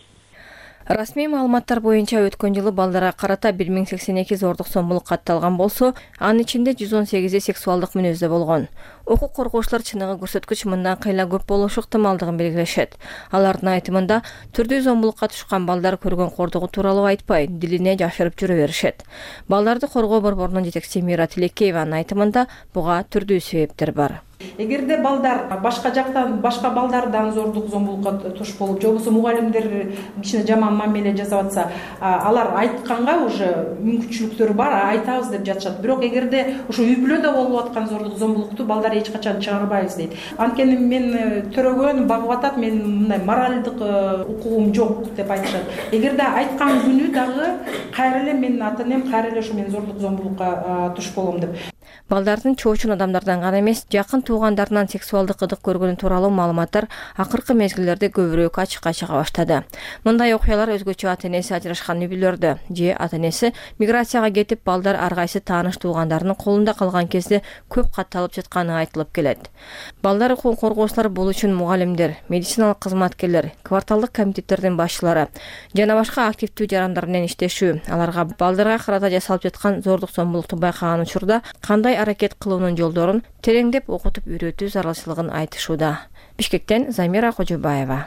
Расмий маалыматтар боюнча өткөн жылы балдарга карата бир миң сексен эки зордук зомбулук катталган болсо, анын ичинде жүз он сегизи сексуалдык мүнөздө болгон. Укук коргоочулар чыныгы көрсөткүч мындан кыйла көп болушу ыктымалдыгын белгилешет. Алардын айтымында, түрдүү зомбулукка түшкөн балдар көргөн кордугу тууралуу айтпай, дилине жашырып жүрө беришет. Балдарды коргоо борборунун жетекчиси Мира Тилекееванын айтымында, буга түрдүү себептер бар. Эгерде балдар башка жактан башка балдардан зордук зомбулукка туш болуп, же болбосо мугалимдер кичине жаман мамиле жасап атса, алар айтканга уже мүмкүнчүлүктөрү бар, айтабыз деп жатышат. Бирок эгерде ушу үй бүлөдө болуп аткан зордук зомбулукту балдар эч качан чыгарбайбыз дейт. Анткени мен төрөгөн багып атат, мен мындай моралдык укугум жок деп айтышат. Эгерде айткан күнү дагы кайра эле менин ата энем кайра эле ушу мен зордук зомбулукка туш болом деп. Балдардын чоочун адамдардан гана эмес, жакын туугандарынан сексуалдык ыдык көргөнү тууралуу маалыматтар акыркы мезгилдерде көбүрөөк ачыкка чыга баштады. Мындай окуялар өзгөчө ата энеси ажырашкан үй бүлөлөрдө же ата энеси миграцияга кетип, балдар ар кайсы тааныш туугандарынын колунда калган кезде көп катталып жатканы айтылып келет. Балдар укугун коргоочулар бул үчүн мугалимдер, медициналык кызматкерлер, кварталдык комитеттердин башчылары жана башка активдүү жарандар менен иштешүү, аларга балдарга карата жасалып жаткан зордук зомбулукту байкаган учурда кандай аракет кылуунун жолдорун тереңдеп окутуп үйрөтүү зарылчылыгын айтышууда. Бишкектен Замира Кожобаева.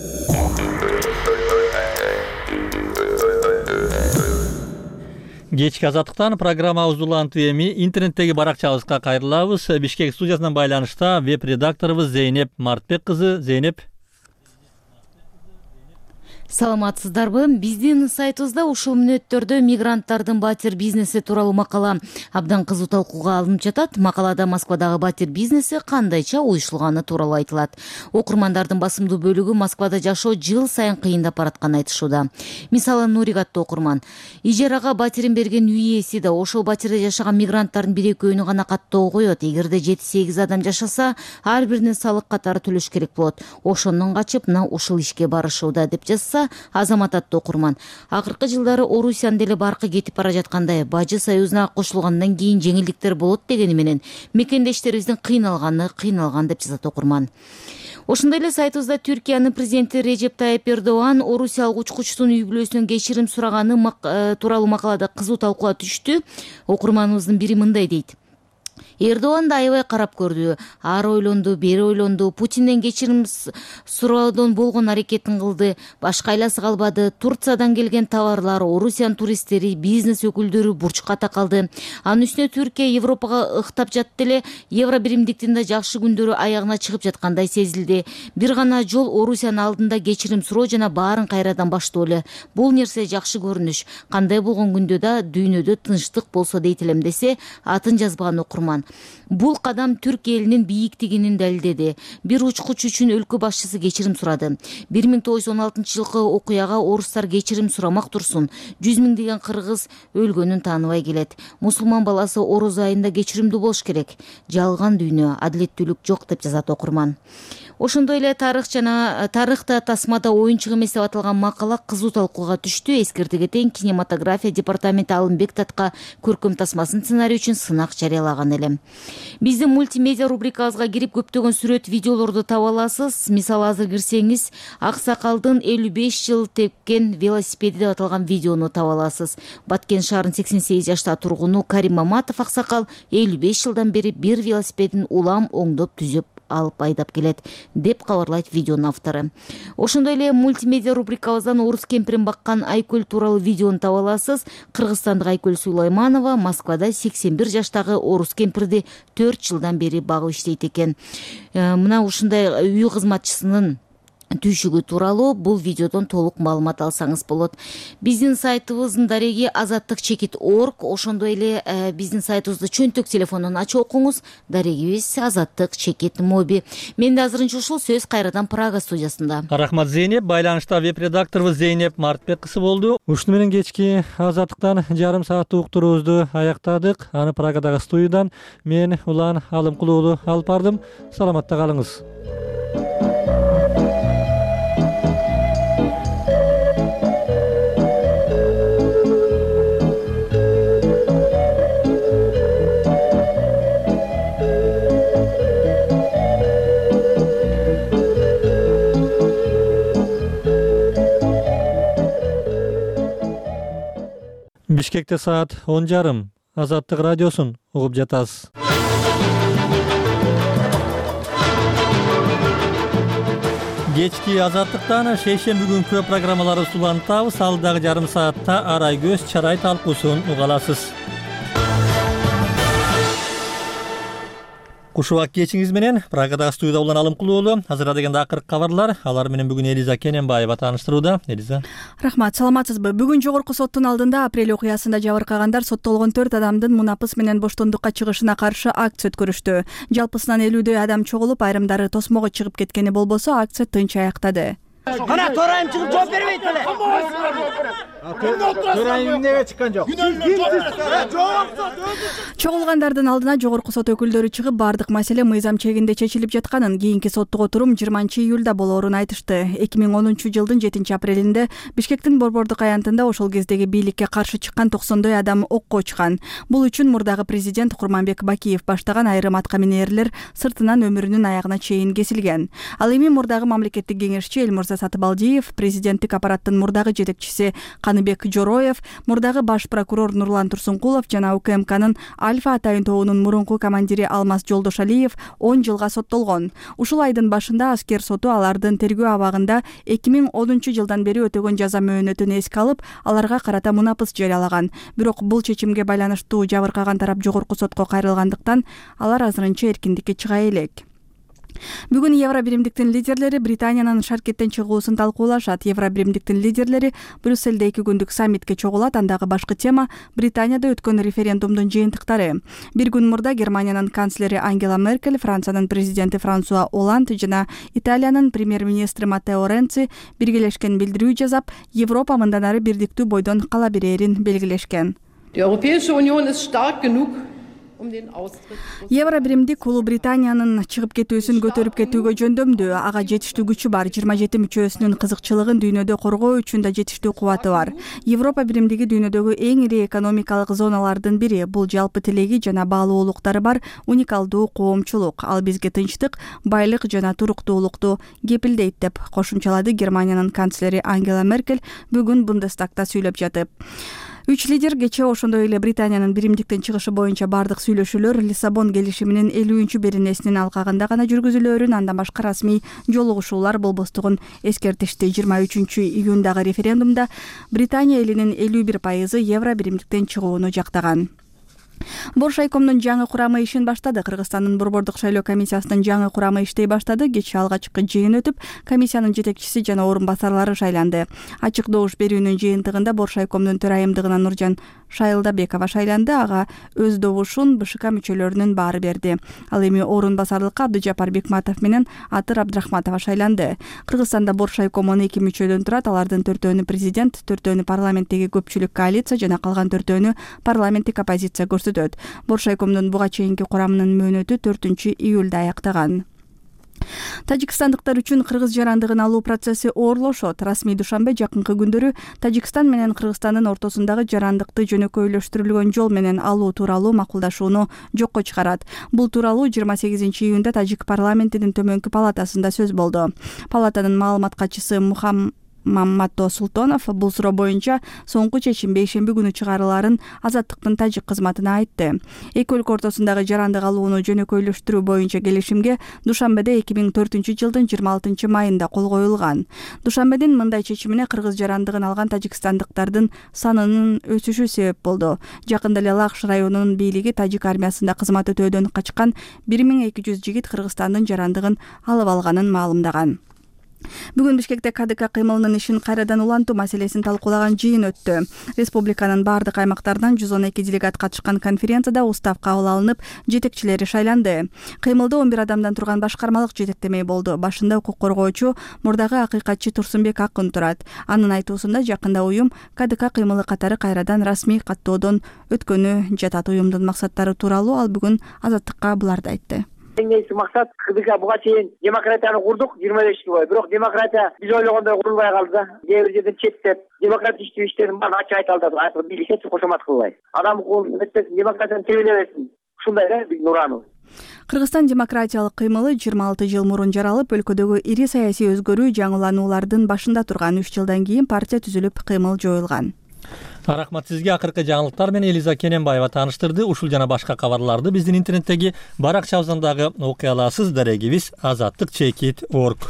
Кечки азаттыктан программабыз улантуу эми интернеттеги баракчабызга кайрылабыз. Бишкек студиясынан байланышта веб-редакторубуз Зейнеп Мартбек кызы. Зейнеп. Саламатсыздарбы? Биздин сайтыбызда ушул мүнөттөрдө мигранттардын батир бизнеси тууралуу макала абдан кызуу талкууга алынып жатат. Макалада Москвадагы батир бизнеси кандайча уюшулганы тууралуу айтылат. Окурмандардын басымдуу бөлүгү Москвада жашоо жыл сайын кыйындап баратканын айтышууда. Мисалы, Нурик аттуу окурман: ижарага батирин берген үй ээси да ошол батирде жашаган мигранттардын бир экөөнү гана каттоо коет. Эгерде жети сегиз адам жашаса, ар бирине салык катары төлөш керек болот. Ошондон качып мына ушул ишке барышууда деп жазса Азамат аттуу окурман. Акыркы жылдары Орусиян деле баркы кетип бара жаткандай, Бажы союзуна кошулгандан кийин жеңилдиктер болот дегени менен мекендештерибиздин кыйналганы кыйналган деп жазат окурман. Ошондой эле сайтыбызда Түркиянын президенти Режеп Тайып Эрдоган орусиялык учкучтун үй бүлөсүнөн кечирим сураганы тууралуу макалада кызуу талкууга түштү. Окурманыбыздын бири мындай дейт: Эрдоган да аябай карап көрдү, ары ойлонду, бери ойлонду, Путинден кечирим суроодон болгон аракетин кылды, башка айласы калбады. Турциядан келген товарлар, Орусиянын туристтери, бизнес өкүлдөрү бурчка такалды. Анын үстүнө Түркия Европага ыктап жатты эле, евро биримдиктин да жакшы күндөрү аягына чыгып жаткандай сезилди. Бир гана жол Орусиянын алдында кечирим суроо жана баарын кайрадан баштоо эле. Бул нерсе жакшы көрүнүш. Кандай болгон күндө да дүйнөдө тынчтык болсо дейт элем десе, атын жазбаган окурман. Бул кадам Түрк элинин бийиктигинин далилдеди. Бир учкуч үчүн өлкө башчысы кечирим сурады. бир миң тогуз жүз он алтынчы жылкы окуяга орустар кечирим сурамак турсун. жүз миңдеген кыргыз өлгөнүн тааныбай келет. Мусулман баласы Ороз айында кечиримдүү болуш керек. Жалган дүйнө, адилеттүүлүк жок деп жазат окурман. Ошондой эле тарых жана тарыхта тасмада оюнчук эмес деп аталган макала кызуу талкууга түштү. Эскерте кетейин, кинематография департаменти Алымбек Татка көркөм тасмасын сценарий үчүн сынак жарыялаган эле. Биздин мультимедиа рубрикабызга кирип көптөгөн сүрөт, видеолорду таба аласыз. Мисалы, азыр кирсеңиз, Аксакалдын элүү беш жыл тепкен велосипеди деп аталган видеону таба аласыз. Баткен шаарынын сексен сегиз жаштагы тургуну Карим Маматов Аксакал элүү беш жылдан бери бир велосипедин улам оңдоп түзөп алып айдап келет деп кабарлайт видеонун автору. Ошондой эле мультимедиа рубрикабыздан орус кемпирин баккан Айкөл тууралуу видеону таба аласыз. Кыргызстандык Айкөл Сулайманова Москвада сексен бир жаштагы орус кемпирди төрт жылдан бери багып иштейт экен. Мына ушундай үй кызматчысынын түйшүгү тууралуу бул видеодон толук маалымат алсаңыз болот. Биздин сайтыбыздын дареги азаттык чекит орг, ошондой эле биздин сайтыбызды чөнтөк телефонунан ачып окуңуз. Дарегибиз азаттык чекит моби. Менде азырынча ушул, сөз кайрадан Прага студиясында. Рахмат Зейнеп, байланышта веб редакторубуз Зейнеп Мартбек кызы болду. Ушуну менен кечки азаттыктан жарым сааттык уктуруубузду аяктадык. Аны Прагадагы студиядан мен Улан Алымкулуу уулу алып бардым. Саламатта калыңыз. Бишкекте саат он жарым. Азаттык радиосун угуп жатасыз. Кечки азаттыктан шейшемби күнкү программалары сулантабыз. Алдагы жарым саатта арай көз чарай талкуусун уга аласыз. Кушубак кечиңиз менен Прагада студияда Улан Алымкулуу уулу. Азыр дегенде акыркы кабарлар. Алар менен бүгүн Элиза Кененбаева тааныштырууда. Элиза. Рахмат, саламатсызбы? Бүгүн жогорку соттун алдында апрель окуясында жабыркагандар соттолгон төрт адамдын мунапыс менен боштондукка чыгышына каршы акция өткөрүштү. Жалпысынан элүүдөй адам чогулуп, айрымдары тосмого чыгып кеткени болбосо, акция тынч аяктады. Кана төрайым чыгып жооп бербейт эле. Төрайым эмнеге чыккан жок? Чогулгандардын алдына жогорку сот өкүлдөрү чыгып, бардык маселе мыйзам чегинде чечилип жатканын, кийинки соттук отурум жыйырманчы июлда болоорун айтышты. эки миң онунчу жылдын жетинчи апрелинде Бишкектин борбордук аянтында ошол кездеги бийликке каршы чыккан токсондой адам окко учкан. Бул үчүн мурдагы президент Курманбек Бакиев баштаган айрым атка минерлер сыртынан өмүрүнүн аягына чейин кесилген. Ал эми мурдагы мамлекеттик кеңешчи Элмурза Сатыбалдиев, президенттик аппараттын мурдагы жетекчиси Каныбек Жороев, мурдагы баш прокурор Нурлан Турсункулов жана УКМКнын Альфа атайын тобунун мурунку командири Алмаз Жолдошалиев он жылга соттолгон. Ушул айдын башында аскер соту алардын тергөө абагында эки миң онунчу жылдан бери өтөгөн жаза мөөнөтүн эске алып, аларга карата мунапыс жарыялаган. Бирок бул чечимге байланыштуу жабыркаган тарап жогорку сотко кайрылгандыктан алар азырынча эркиндикке чыга элек. Бүгүн Евро биримдиктин лидерлери Британиянын шаркеттен чыгуусун талкуулашат. Евро биримдиктин лидерлери Брюсселде эки күндүк саммитке чогулат. Андагы башкы тема Британияда өткөн референдумдун жыйынтыктары. Бир күн мурда Германиянын канцлери Ангела Меркель, Франциянын президенти Франсуа Оланд жана Италиянын премьер-министри Маттео Ренци биргелешкен билдирүү жасап, Европа мындан ары бирдиктүү бойдон кала берерин белгилешкен. Евро биримдик Улуу Британиянын чыгып кетүүсүн көтөрүп кетүүгө жөндөмдүү. Ага жетиштүү күчү бар. жыйырма жети мүчөсүнүн кызыкчылыгын дүйнөдө коргоо үчүн да жетиштүү кубаты бар. Европа биримдиги дүйнөдөгү эң ири экономикалык зоналардын бири. Бул жалпы тилеги жана баалуулуктары бар уникалдуу коомчулук. Ал бизге тынчтык, байлык жана туруктуулукту кепилдейт деп кошумчалады Германиянын канцлери Ангела Меркель бүгүн Бундестагда сүйлөп жатып. Үч лидер кечээ ошондой эле Британиянын биримдиктен чыгышы боюнча бардык сүйлөшүүлөр Лиссабон келишиминин элүүнчү беренесинин алкагында гана жүргүзүлөөрүн, андан башка расмий жолугушуулар болбостугун эскертишти. жыйырма үчүнчү июндагы референдумда Британия элинин элүү бир пайызы евро биримдиктен чыгууну жактаган. Боршайкомдун жаңы курамы ишин баштады. Кыргызстандын борбордук шайлоо комиссиясынын жаңы курамы иштей баштады. Кечээ алгачкы жыйын өтүп, комиссиянын жетекчиси жана орун басарлары шайланды. Ачык добуш берүүнүн жыйынтыгында Боршайкомдун төрайымдыгына Нуржан Шайылдабекова шайланды. Ага өз добушун БШК мүчөлөрүнүн баары берди. Ал эми орун басарлыкка Абдыжапар Бекматов менен Атыр Абдрахматова шайланды. Кыргызстанда Боршайком он эки мүчөдөн турат. Алардын төртөөнү президент, төртөөнү парламенттеги көпчүлүк коалиция жана калган төртөөнү парламенттик оппозиция көрсөтөт. Боршайкомдун буга чейинки курамынын мөөнөтү төртүнчү июлда аяктаган. Тажикстандыктар үчүн кыргыз жарандыгын алуу процесси оорлошот. Расмий Душанбе жакынкы күндөрү Тажикстан менен Кыргызстандын ортосундагы жарандыкты жөнөкөйлөштүрүлгөн жол менен алуу тууралуу макулдашууну жокко чыгарат. Бул тууралуу жыйырма сегизинчи июнда Тажик парламентинин төмөнкү палатасында сөз болду. Палатанын маалымат катчысы Мухам Маммато Султонов бул суроо боюнча соңку чечим бейшемби күнү чыгарыларын Азаттыктын тажик кызматына айтты. Эки өлкө ортосундагы жарандык алууну жөнөкөйлөштүрүү боюнча келишимге Душанбеде эки миң төртүнчү жылдын жыйырма алтынчы майында кол коюлган. Душанбедин мындай чечимине кыргыз жарандыгын алган тажикстандыктардын санынын өсүшү себеп болду. Жакында эле Лакш районунун бийлиги тажик армиясында кызмат өтөөдөн качкан бир миң эки жүз жигит Кыргызстандын жарандыгын алып алганын маалымдаган. Бүгүн Бишкекте КДК кыймылынын ишин кайрадан улантуу маселесин талкуулаган жыйын өттү. Республиканын бардык аймактарынан жүз он эки делегат катышкан конференцияда устав кабыл алынып, жетекчилери шайланды. Кыймылда он бир адамдан турган башкармалык жетектемей болду. Башында укук коргоочу мурдагы акыйкатчы Турсунбек Акын турат. Анын айтуусунда жакында уюм КДК кыймылы катары кайрадан расмий каттоодон өткөнү жатат. Уюмдун максаттары тууралуу ал бүгүн Азаттыкка буларды айтты. Эң негизги максат КДК буга чейин демократияны курдук жыйырма беш жыл бою. Бирок демократия биз ойлогондой курулбай калды да. Кээ бир жерден четтеп, демократия иштөө иштерин баарын ачык айта алдык. Айтып бийликке кошомат кылбай. Адам укугун эметпесин, демократияны тебелебесин. Ушундай да биздин урааныбыз. Кыргызстан демократиялык кыймылы жыйырма алты жыл мурун жаралып, өлкөдөгү ири саясий өзгөрүү, жаңылануулардын башында турган. үч жылдан кийин партия түзүлүп, кыймыл жоюлган. Рахмат сизге. Акыркы жаңылыктар менен Элиза Кененбаева тааныштырды. Ушул жана башка кабарларды биздин интернеттеги баракчабыздагы окуя аласыз. Дарегибиз азаттык чекит точка орг.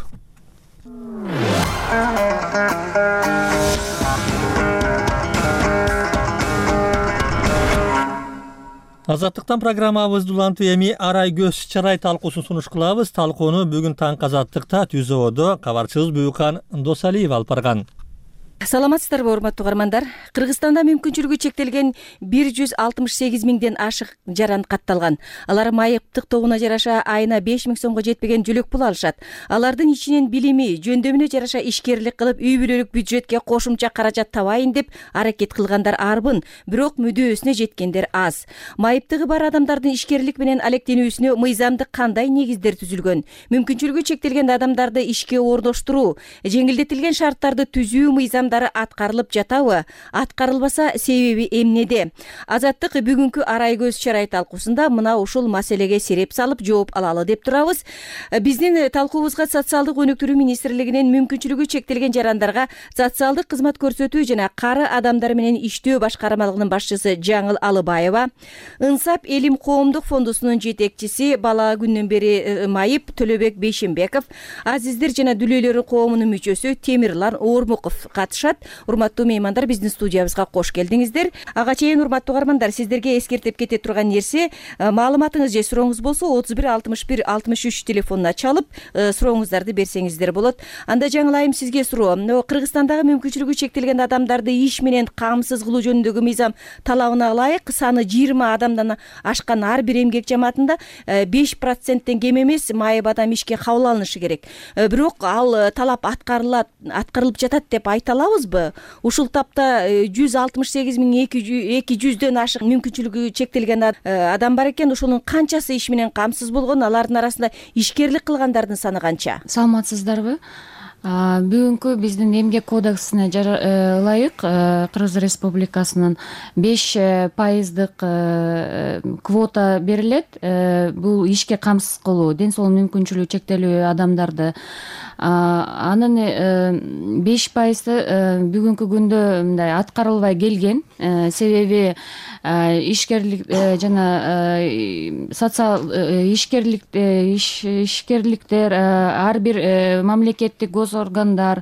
Азаттыктан программабызды улантуу эми арай көз чарай талкуусун сунуш кылабыз. Талкууну бүгүн таң Азаттыкта түзөөдө кабарчыбыз Бүкан Досалиев алып барган. Саламатсыздарбы, урматтуу угармандар? Кыргызстанда мүмкүнчүлүгү чектелген бир жүз алтымыш сегиз миңден ашык жаран катталган. Алар майыптык тобуна жараша айына беш миң сомго жетпеген жөлөк пул алышат. Алардын ичинен билими, жөндөмүнө жараша ишкерлик кылып, үй бүлөлүк бюджетке кошумча каражат табайын деп аракет кылгандар арбын, бирок мүдөөсүнө жеткендер аз. Майыптыгы бар адамдардын ишкерлик менен алектенүүсүнө мыйзамдык кандай негиздер түзүлгөн? Мүмкүнчүлүгү чектелген адамдарды ишке орноштуруу, жеңилдетилген шарттарды түзүү мыйзам аткарылып жатабы? Аткарылбаса себеби эмнеде? Азаттык бүгүнкү арай көз чарай талкуусунда мына ушул маселеге сереп салып жооп алалы деп турабыз. Биздин талкуубузга социалдык өнүктүрүү министрлигинин мүмкүнчүлүгү чектелген жарандарга социалдык кызмат көрсөтүү жана кары адамдар менен иштөө башкармалыгынын башчысы Жаңыл Алыбаева, Ынсап Элим коомдук фондусунун жетекчиси бала күндөн бери майып Төлөбек Бейшембеков, Азиздер жана Дүлөйлөр коомунун мүчөсү Темирлан Ормуков катышат. Урматтуу меймандар, биздин студиябызга кош келдиңиздер. Ага чейин урматтуу угармандар, сиздерге эскертип кете турган нерсе, маалыматыңыз же сурооңуз болсо отуз бир алтымыш бир алтымыш үч телефонуна чалып, сурооңуздарды берсеңиздер болот. Анда Жаңылайым, сизге суроо. Кыргызстандагы мүмкүнчүлүгү чектелген адамдарды иш менен камсыз кылуу жөнүндөгү мыйзам талабына ылайык саны жыйырма адамдан ашкан ар бир эмгек жамаатында беш проценттен кем эмес майып адам ишке кабыл алынышы керек. Бирок ал талап аткарылат, аткарылып жатат деп айта алабызбы? Ушул тапта жүз алтымыш сегиз миң эки жүздөн ашык мүмкүнчүлүгү чектелген адам бар экен. Ушунун канчасы иш менен камсыз болгон? Алардын арасында ишкерлик кылгандардын саны канча? Саламатсыздарбы? Бүгүнкү биздин эмгек кодексине ылайык Кыргыз Республикасынын беш пайыздык квота берилет. Бул ишке камсыз кылуу, ден соолук мүмкүнчүлүгү чектелүү адамдарды. Анын беш пайызы бүгүнкү күндө мындай аткарылбай келген. Себеби ишкерлик жана социал ишкерлик ишкерликтер ар бир мамлекеттик гос органдар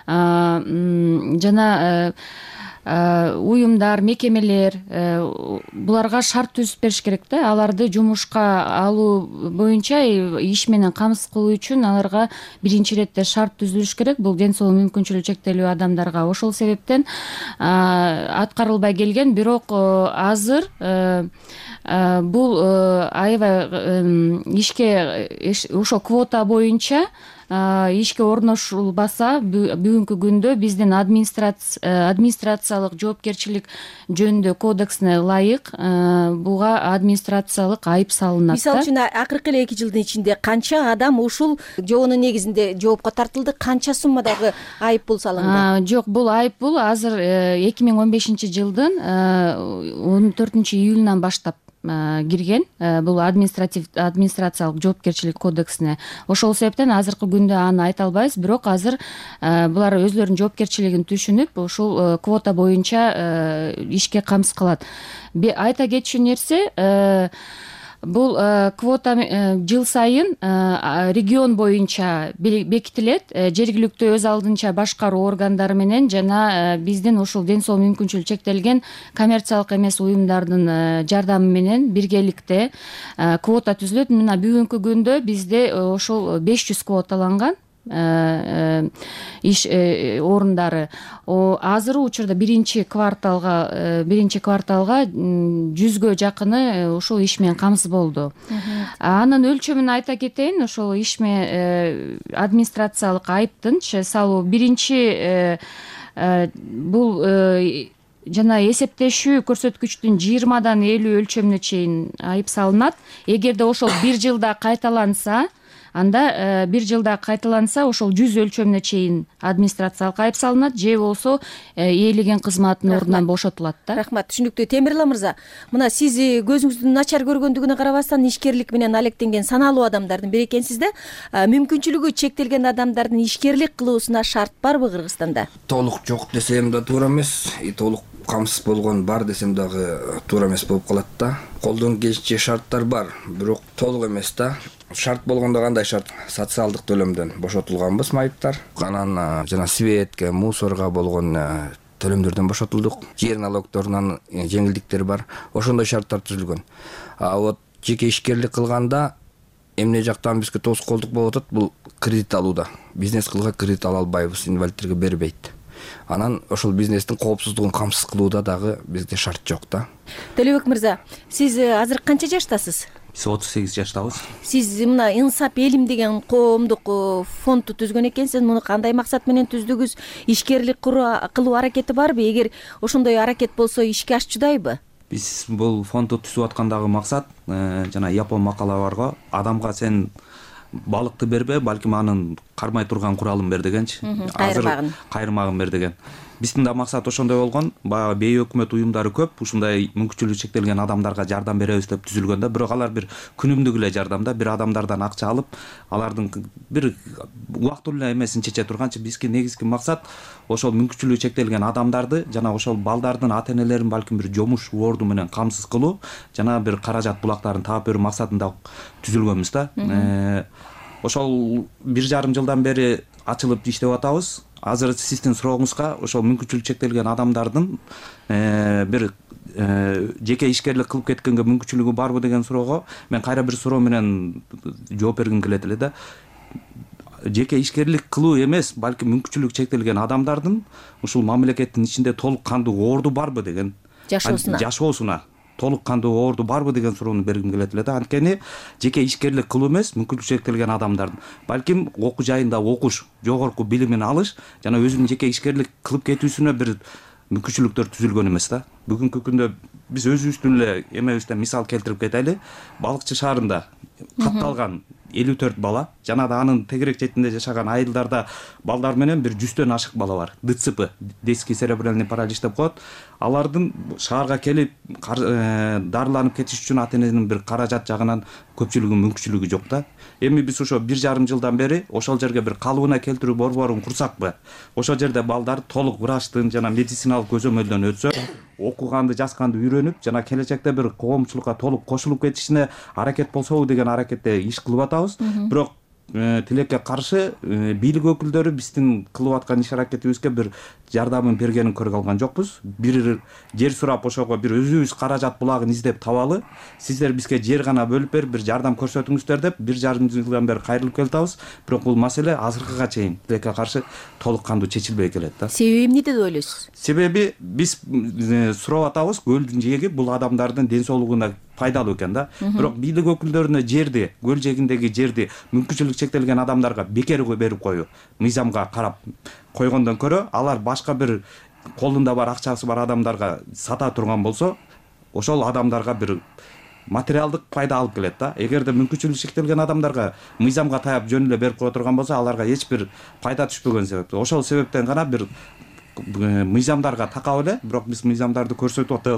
жана уюмдар, мекемелер буларга шарт түзүп бериш керек да. Аларды жумушка алуу боюнча иш менен камсыз кылуу үчүн аларга биринчи иретте шарт түзүлүш керек. Бул ден соолук мүмкүнчүлүгү чектелүү адамдарга. Ошол себептен аткарылбай келген, бирок азыр бул аябай ишке ошо квота боюнча ишке орношулбаса бүгүнкү күндө биздин администрациялык жоопкерчилик жөнүндө кодексине ылайык буга администрациялык айып салынат. Мисалы үчүн акыркы эле эки жылдын ичинде канча адам ушул жоонун негизинде жоопко тартылды, канча суммадагы айып пул салынды? Жок, бул айып пул азыр эки миң он бешинчи жылдын он төртүнчү июлунан баштап кирген бул административ администрациялык жоопкерчилик кодексине. Ошол себептен азыркы күндө аны айта албайбыз, бирок азыр булар өзлөрүнүн жоопкерчилигин түшүнүп ушул квота боюнча ишке камсыз кылат. Айта кетчү нерсе, бул квота жыл сайын регион боюнча бекитилет, жергиликтүү өз алдынча башкаруу органдары менен жана биздин ушул ден соолук мүмкүнчүлүгү чектелген коммерциялык эмес уюмдардын жардамы менен биргеликте квота түзүлөт. Мына бүгүнкү күндө бизде ошол беш жүз квоталанган иш орундары. Азыркы учурда биринчи кварталга биринчи кварталга жүзгө жакыны ушул иш менен камсыз болду. Анын өлчөмүн айта кетейин. Ошол ишме администрациялык айыптын салуу биринчи бул жана эсептешүү көрсөткүчтүн жыйырмадан элүү өлчөмүнө чейин айып салынат. Эгерде ошол бир жылда кайталанса, анда бир жылда кайталанса ошол жүз өлчөмүнө чейин администрациялык айып салынат, же болсо ээлеген кызматтын ордунан бошотулат да. Рахмат, түшүнүктүү. Темирлан мырза, мына сиз көзүңүздүн начар көргөндүгүнө карабастан ишкерлик менен алектенген саналуу адамдардын бири экенсиз да. Мүмкүнчүлүгү чектелген адамдардын ишкерлик кылуусуна шарт барбы Кыргызстанда? Толук жок десем да туура эмес, и толук камсыз болгон бар десем дагы туура эмес болуп калат да. Колдон келишинче шарттар бар, бирок толук эмес да. Шарт болгондо кандай шарт? Социалдык төлөмдөн бошотулганбыз майыптар. Анан жана светке, мусорго болгон төлөмдөрдөн бошотулдук. Жер налогторунан жеңилдиктер бар. Ошондой шарттар түзүлгөн. А вот жеке ишкерлик кылганда эмне жактан бизге тоскоолдук болуп атат, бул кредит алууда. Бизнес кылууга кредит ала албайбыз, инвалидтерге бербейт. Анан ошол бизнестин коопсуздугун камсыз кылууда дагы бизде шарт жок да. Төлөбек мырза, сиз азыр канча жаштасыз? Биз отуз сегиз жаштабыз. Сиз мына Инсап элим деген коомдук фондду түзгөн экенсиз. Муну кандай максат менен түздүгүз? Ишкерлик кылуу аракети барбы? Эгер ошондой аракет болсо ишке ашчудайбы? Биз бул фондду түзүп аткандагы максат жана япон макала барго, адамга сен балыкты бербе, балким анын кармай турган куралын бер дегенчи. Кайрмагын. Кайрмагын бер деген. Биздин да максат ошондой болгон. Баягы бейөкмөт уюмдары көп, ушундай мүмкүнчүлүгү чектелген адамдарга жардам беребиз деп түзүлгөн да. Бирок алар бир күнүмдүк эле жардамда, бир адамдардан акча алып, алардын бир убактылуу эле эмесин чече турганчы бизге негизги максат ошол мүмкүнчүлүгү чектелген адамдарды жана ошол балдардын ата-энелерин балким бир жумуш орду менен камсыз кылуу, жана бир каражат булактарын таап берүү максатында түзүлгөнбүз да. Ошол бир жарым жылдан бери ачылып иштеп атабыз. Азыр сиздин сурооңузга ошол мүмкүнчүлүгү чектелген адамдардын бир жеке ишкерлик кылып кеткенге мүмкүнчүлүгү барбы деген суроого мен кайра бир суроо менен жооп бергим келет эле да. Жеке ишкерлик кылуу эмес, балким мүмкүнчүлүгү чектелген адамдардын ушул мамлекеттин ичинде толук кандуу орду барбы деген жашоосуна жашоосуна толук кандуу орду барбы деген суроону бергим келет эле да. Анткени жеке ишкерлик кылуу эмес, мүмкүнчүлүгү чектелген адамдардын балким окуу жайында окуш, жогорку билимин алыш жана өзүнүн жеке ишкерлик кылып кетүүсүнө бир мүмкүнчүлүктөр түзүлгөн эмес да. Бүгүнкү күндө биз өзүбүздүн эле эмебизден мисал келтирип кетели. Балыкчы шаарында катталган элүү төрт бала жана да анын тегерек четинде жашаган айылдарда балдар менен бир жүздөн ашык бала бар. ДЦП, детский церебральный паралич деп коет. Алардын шаарга келип дарыланып кетиш үчүн ата-эненин бир каражат жагынан көпчүлүгүнүн мүмкүнчүлүгү жок да. Эми биз ошо бир жарым жылдан бери ошол жерге бир калыбына келтирүү борборун курсакпы? Ошол жерде балдар толук врачтын жана медициналык көзөмөлдөн өтсө, окуганды, жазганды үйрөнүп, жана келечекте бир коомчулукка толук кошулуп кетишине аракет болсобу деген аракетте иш кылып атабыз. Бирок тилекке каршы бийлик өкүлдөрү биздин кылып аткан иш аракетибизге бир жардамын бергенин көрө алган жокпуз. Бир жер сурап ошого бир өзүбүз каражат булагын издеп табалы. Сиздер бизге жер гана бөлүп берип бир жардам көрсөтүңүздөр деп бир жарым жылдан бери кайрылып келатабыз. Бирок бул маселе азыркыга чейин тилекке каршы толук кандуу чечилбей келет да. Себеби эмнеде деп ойлойсуз? Себеби биз сурап атабыз, көлдүн жээги бул адамдардын ден соолугуна пайдалуу экен да. Бирок бийлик өкүлдөрүнө жерди, көл жээгиндеги жерди мүмкүнчүлүгү чектелген адамдарга бекер берип коюу, мыйзамга карап койгондон көрө, алар башка бир колунда бар акчасы бар адамдарга сата турган болсо, ошол адамдарга бир материалдык пайда алып келет да. Эгерде мүмкүнчүлүгү чектелген адамдарга мыйзамга таяп жөн эле берип кое турган болсо, аларга эч бир пайда түшпөгөн себептен, ошол себептен гана бир мыйзамдарга такап эле, бирок биз мыйзамдарды көрсөтүп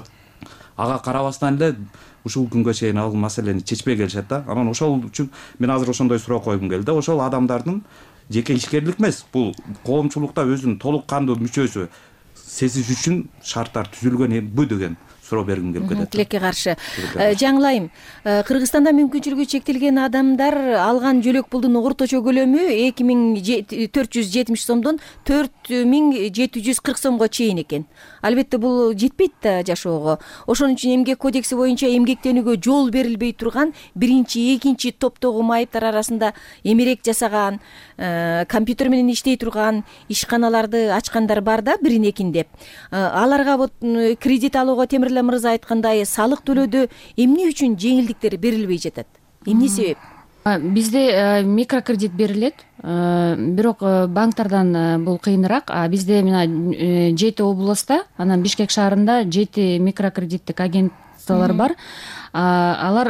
ага карабастан эле ушул күнгө чейин ал маселени чечпей келишет да. Анан ошол үчүн мен азыр ошондой суроо койгум келди. Ошол адамдардын жеке ишкерлик эмес, бул коомчулукта өзүнүн толук кандуу мүчөсү сезиш үчүн шарттар түзүлгөнбү деген суроо бергим келип кетет. Тилекке каршы. Жаңылайым, Кыргызстанда мүмкүнчүлүгү чектелген адамдар алган жөлөк пулдун орточо көлөмү эки миң төрт жүз жетимиш сомдон төрт миң жети жүз кырк сомго чейин экен. Албетте бул жетпейт да жашоого. Ошон үчүн эмгек кодекси боюнча эмгектенүүгө жол берилбей турган биринчи, экинчи топтогу майыптар арасында эмерек жасаган, компьютер менен иштей турган ишканаларды ачкандар бар да, бирин экин деп. Аларга вот кредит алууга Темирлан мырза айткандай салык төлөөдө эмне үчүн жеңилдиктер берилбей жатат? Эмне себеп? Бизде микрокредит берилет, бирок банктардан бул кыйыныраак. Бизде мына жети областта, анан Бишкек шаарында жети микрокредиттик агентстволор бар. Алар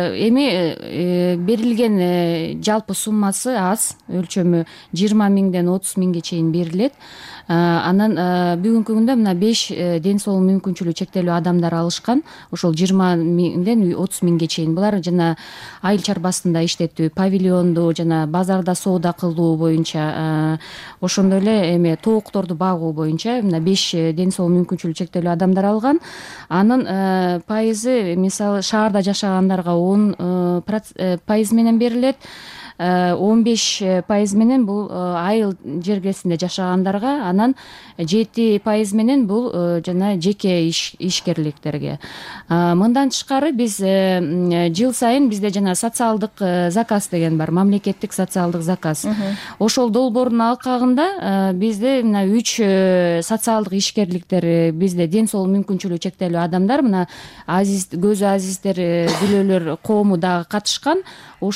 эми берилген жалпы суммасы аз, өлчөмү жыйырма миңден отуз миңге чейин берилет. Анан бүгүнкү күндө мына беш ден соолук мүмкүнчүлүгү чектелүү адамдар алышкан. Ошол жыйырма миңден отуз миңге чейин. Булар жана айыл чарбасында иштетүү, павильонду жана базарда соода кылуу боюнча, ошондой эле эме тоокторду багуу боюнча мына беш ден соолук мүмкүнчүлүгү чектелүү адамдар алган. Анын пайызы мисалы шаарда жашагандарга он пайыз менен берилет. он беш пайыз менен бул айыл жергесинде жашагандарга, анан жети пайыз менен бул жана жеке ишкерликтерге. Мындан тышкары биз жыл сайын бизде жана социалдык заказ деген бар, мамлекеттик социалдык заказ. Ошол долбоордун алкагында бизде мына үч социалдык ишкерликтер, бизде ден соолук мүмкүнчүлүгү чектелүү адамдар, мына азиз, көзү азиздер, бүлөлөр коому дагы катышкан.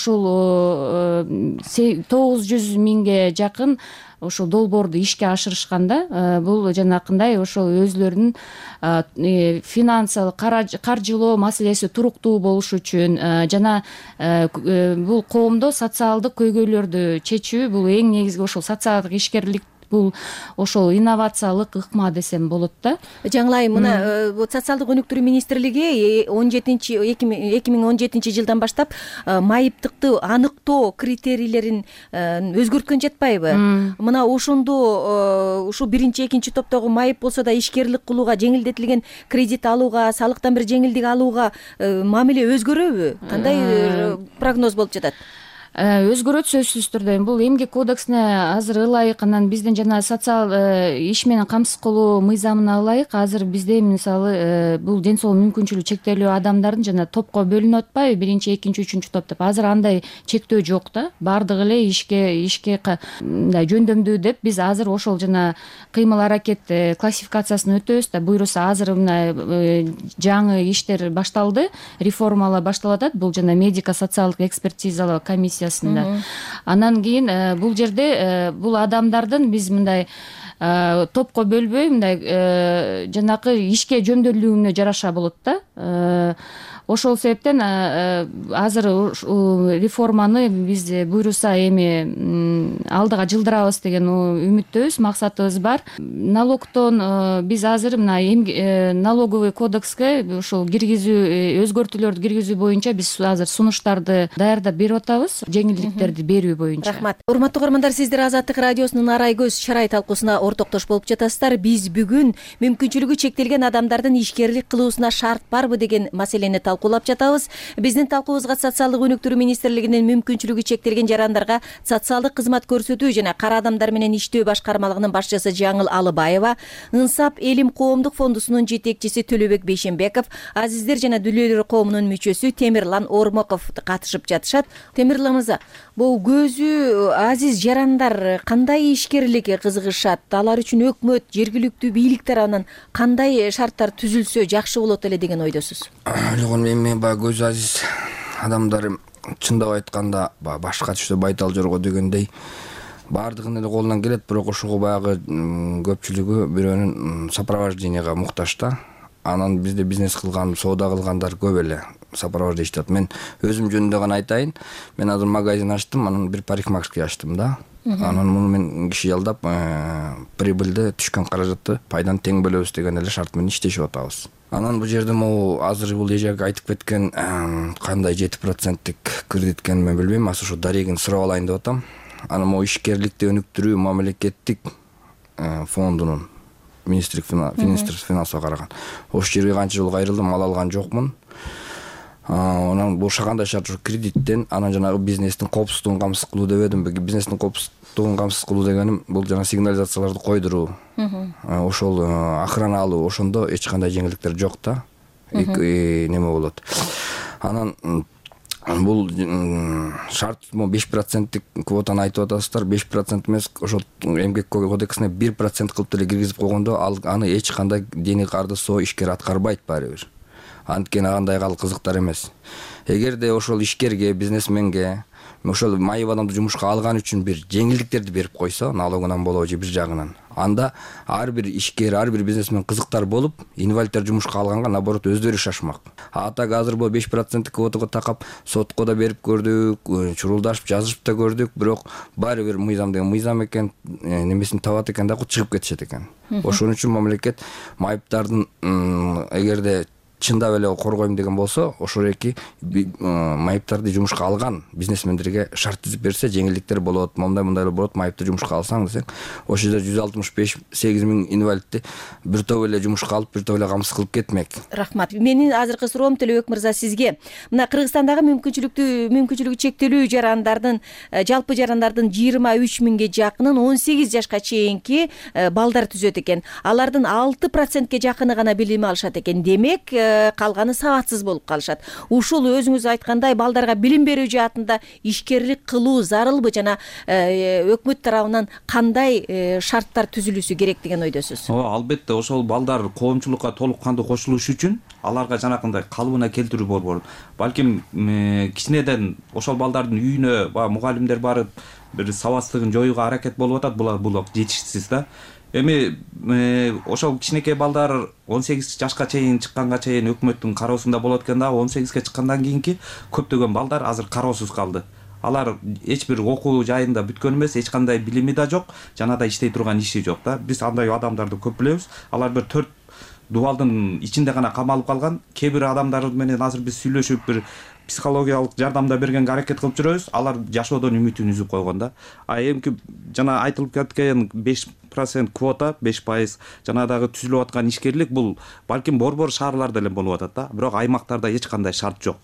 Ушул тогуз жүз миңге жакын ошол долбоорду ишке ашырышканда, бул жанакындай ошол өзүлөрүнүн финансылык каржылоо маселеси туруктуу болуш үчүн жана бул коомдо социалдык көйгөйлөрдү чечүү, бул эң негизги ошол социалдык ишкерлик, бул ошол инновациялык ыкма десем болот да. Жаңылайым, мына социалдык өнүктүрүү министрлиги эки миң он жетинчи жылдан баштап майыптыкты аныктоо критерийлерин өзгөрткөн жатпайбы? Мына ошондо ушул биринчи, экинчи топтогу майып болсо да ишкерлик кылууга, жеңилдетилген кредит алууга, салыктан бир жеңилдик алууга мамиле өзгөрөбү? Кандай прогноз болуп жатат? Өзгөрөт сөзсүз түрдө. Бул эмгек кодексине азыр ылайык, анан биздин жана социал иш менен камсыз кылуу мыйзамына ылайык азыр бизде мисалы бул ден соолук мүмкүнчүлүгү чектелүү адамдардын жана топко бөлүнүп атпайбы, биринчи, экинчи, үчүнчү топ деп. Азыр андай чектөө жок да. Бардыгы эле ишке ишке мындай жөндөмдүү деп биз азыр ошол жана кыймыл аракет классификациясын өтөбүз да. Буйруса азыр мына жаңы иштер башталды, реформалар башталып атат. Бул жана медико социалдык экспертизалоо комиссия. Анан кийин бул жерде бул адамдардын биз мындай топко бөлбөй, мындай жанакы ишке жөндөмдүүлүгүнө жараша болот да. Ошол себептен азыр реформаны биз буйруса эми алдыга жылдырабыз деген үмүттөбүз, максатыбыз бар. Налогтон биз азыр мына налоговый кодекске ошол киргизүү, өзгөртүүлөрдү киргизүү боюнча биз азыр сунуштарды даярдап берип атабыз, жеңилдиктерди берүү боюнча. Рахмат. Урматтуу угармандар, сиздер Азаттык радиосунун Арай көз чарай талкуусуна ортоктош болуп жатасыздар. Биз бүгүн мүмкүнчүлүгү чектелген адамдардын ишкерлик кылуусуна шарт барбы деген маселени талкуулап жатабыз. Биздин талкуубузга социалдык өнүктүрүү министрлигинин мүмкүнчүлүгү чектелген жарандарга социалдык кызмат көрсөтүү жана кара адамдар менен иштөө башкармалыгынын башчысы Жаңыл Алыбаева, Ынсап Элим коомдук фондусунун жетекчиси Төлөбек Бейшенбеков, азиздер жана дүлөлөр коомунун мүчөсү Темирлан Ормоков катышып жатышат. Темирлан мырза, бул көзү азиз жарандар кандай ишкерликке кызыгышат? Алар үчүн өкмөт, жергиликтүү бийликтер анан кандай шарттар түзүлсө жакшы болот эле деген ойдосуз? Эми баягы көзү азиз адамдар чындап айтканда башка түштө байтал жорго дегендей баардыгынын эле колунан келет, бирок ошого баягы көпчүлүгү бирөөнүн сопровожденияга муктаж да. Анан бизде бизнес кылган, соода кылгандар көп эле сопровождение иштеп. Мен өзүм жөнүндө гана айтайын. Мен азыр магазин ачтым, анан бир парикмахерский ачтым да. Анан муну мен киши жалдап, прибыльди, түшкөн каражатты пайданы тең бөлөбүз деген эле шарт менен иштешип атабыз. Анан бул жерде могу азыр бул эжек айтып кеткен кандай жети проценттик кредит экенин мен билбейм. Азыр ушу дарегин сурап алайын деп атам. Анан могу ишкерликти өнүктүрүү мамлекеттик фондунун министрлик финансга караган. Ошол жерге канча жыл кайрылдым, мал алган жокмун. Анан бул кандай шарт ушу кредиттен анан жанагы бизнестин коопсуздугун камсыз кылуу дебедим. Бизнестин коопсуздугун камсыз кылуу дегеним бул жана сигнализацияларды койдуруу. Ошол охрана алуу, ошондо эч кандай жеңилдиктер жок да. Неме болот. Анан бул шарт беш проценттик квотаны айтып атасыздар. беш процент эмес, ошол эмгек кодексине бир процент кылып деле киргизип койгондо ал аны эч кандай дене кардысоо ишкер аткарбайт баары бир. Анткени андай ал кызыктар эмес. Эгерде ошол ишкерге, бизнесменге ошол майып адамды жумушка алган үчүн бир жеңилдиктерди берип койсо, налогунан болобу же бир жагынан, анда ар бир ишкер, ар бир бизнесмен кызыктар болуп, инвалидтер жумушка алганга наоборот өздөрү шашмак. А так азыр бул беш проценттик квотага такап сотко да берип көрдүк, чурулдашып, жазышып да көрдүк, бирок баары бир мыйзам деген мыйзам экен, немесин табат экен да, чыгып кетишет экен. Ошон үчүн мамлекет майыптардын эгерде чындап эле коргойм деген болсо, ошол эки майыптарды жумушка алган бизнесмендерге шарт түзүп берсе, жеңилдиктер болот, мындай мындай болот, майыпты жумушка алсаң десең, ошол жерде жүз алтымыш беш сегиз миң инвалидти бир топ эле жумушка алып, бир топ эле камсыз кылып кетмек. Рахмат. Менин азыркы суроом Төлөбек мырза сизге. Мына Кыргызстандагы мүмкүнчүлүктүү мүмкүнчүлүгү чектелүү жарандардын жалпы жарандардын жыйырма үч миңге жакынын он сегиз жашка чейинки балдар түзөт экен. Алардын алты процентке жакыны гана билим алышат экен. Демек, калганы сабатсыз болуп калышат. Ушул өзүңүз айткандай балдарга билим берүү жаатында ишкерлик кылуу зарылбы жана өкмөт тарабынан кандай шарттар түзүлүшү керек деген ойдосуз? Ооба, албетте ошол балдар коомчулукка толук кандуу кошулуш үчүн аларга жанакындай калыбына келтирүү борборун, балким кичинеден ошол балдардын үйүнө баягы мугалимдер барып бир сабатсыздыгын жоюуга аракет болуп атат. Булар булак жетишсиз да. Эми ошол кичинекей балдар он сегиз жашка чейин чыкканга чейин өкмөттүн кароосунда болот экен да, он сегизге чыккандан кийинки көптөгөн балдар азыр кароосуз калды. Алар эч бир окуу жайында бүткөн эмес, эч кандай билими да жок, жана да иштей турган иши жок да. Биз андай адамдарды көп билебиз. Алар бир төрт дубалдын ичинде гана камалып калган. Кээ бир адамдар менен азыр биз сүйлөшүп бир психологиялык жардам да бергенге аракет кылып жүрөбүз. Алар жашоодон үмүтүн үзүп койгон да. А эмки жана айтылып кеткен беш процент квота, беш пайыз жана дагы түзүлүп аткан ишкерлик, бул балким борбор шаарларда эле болуп атат да. Бирок аймактарда эч кандай шарт жок.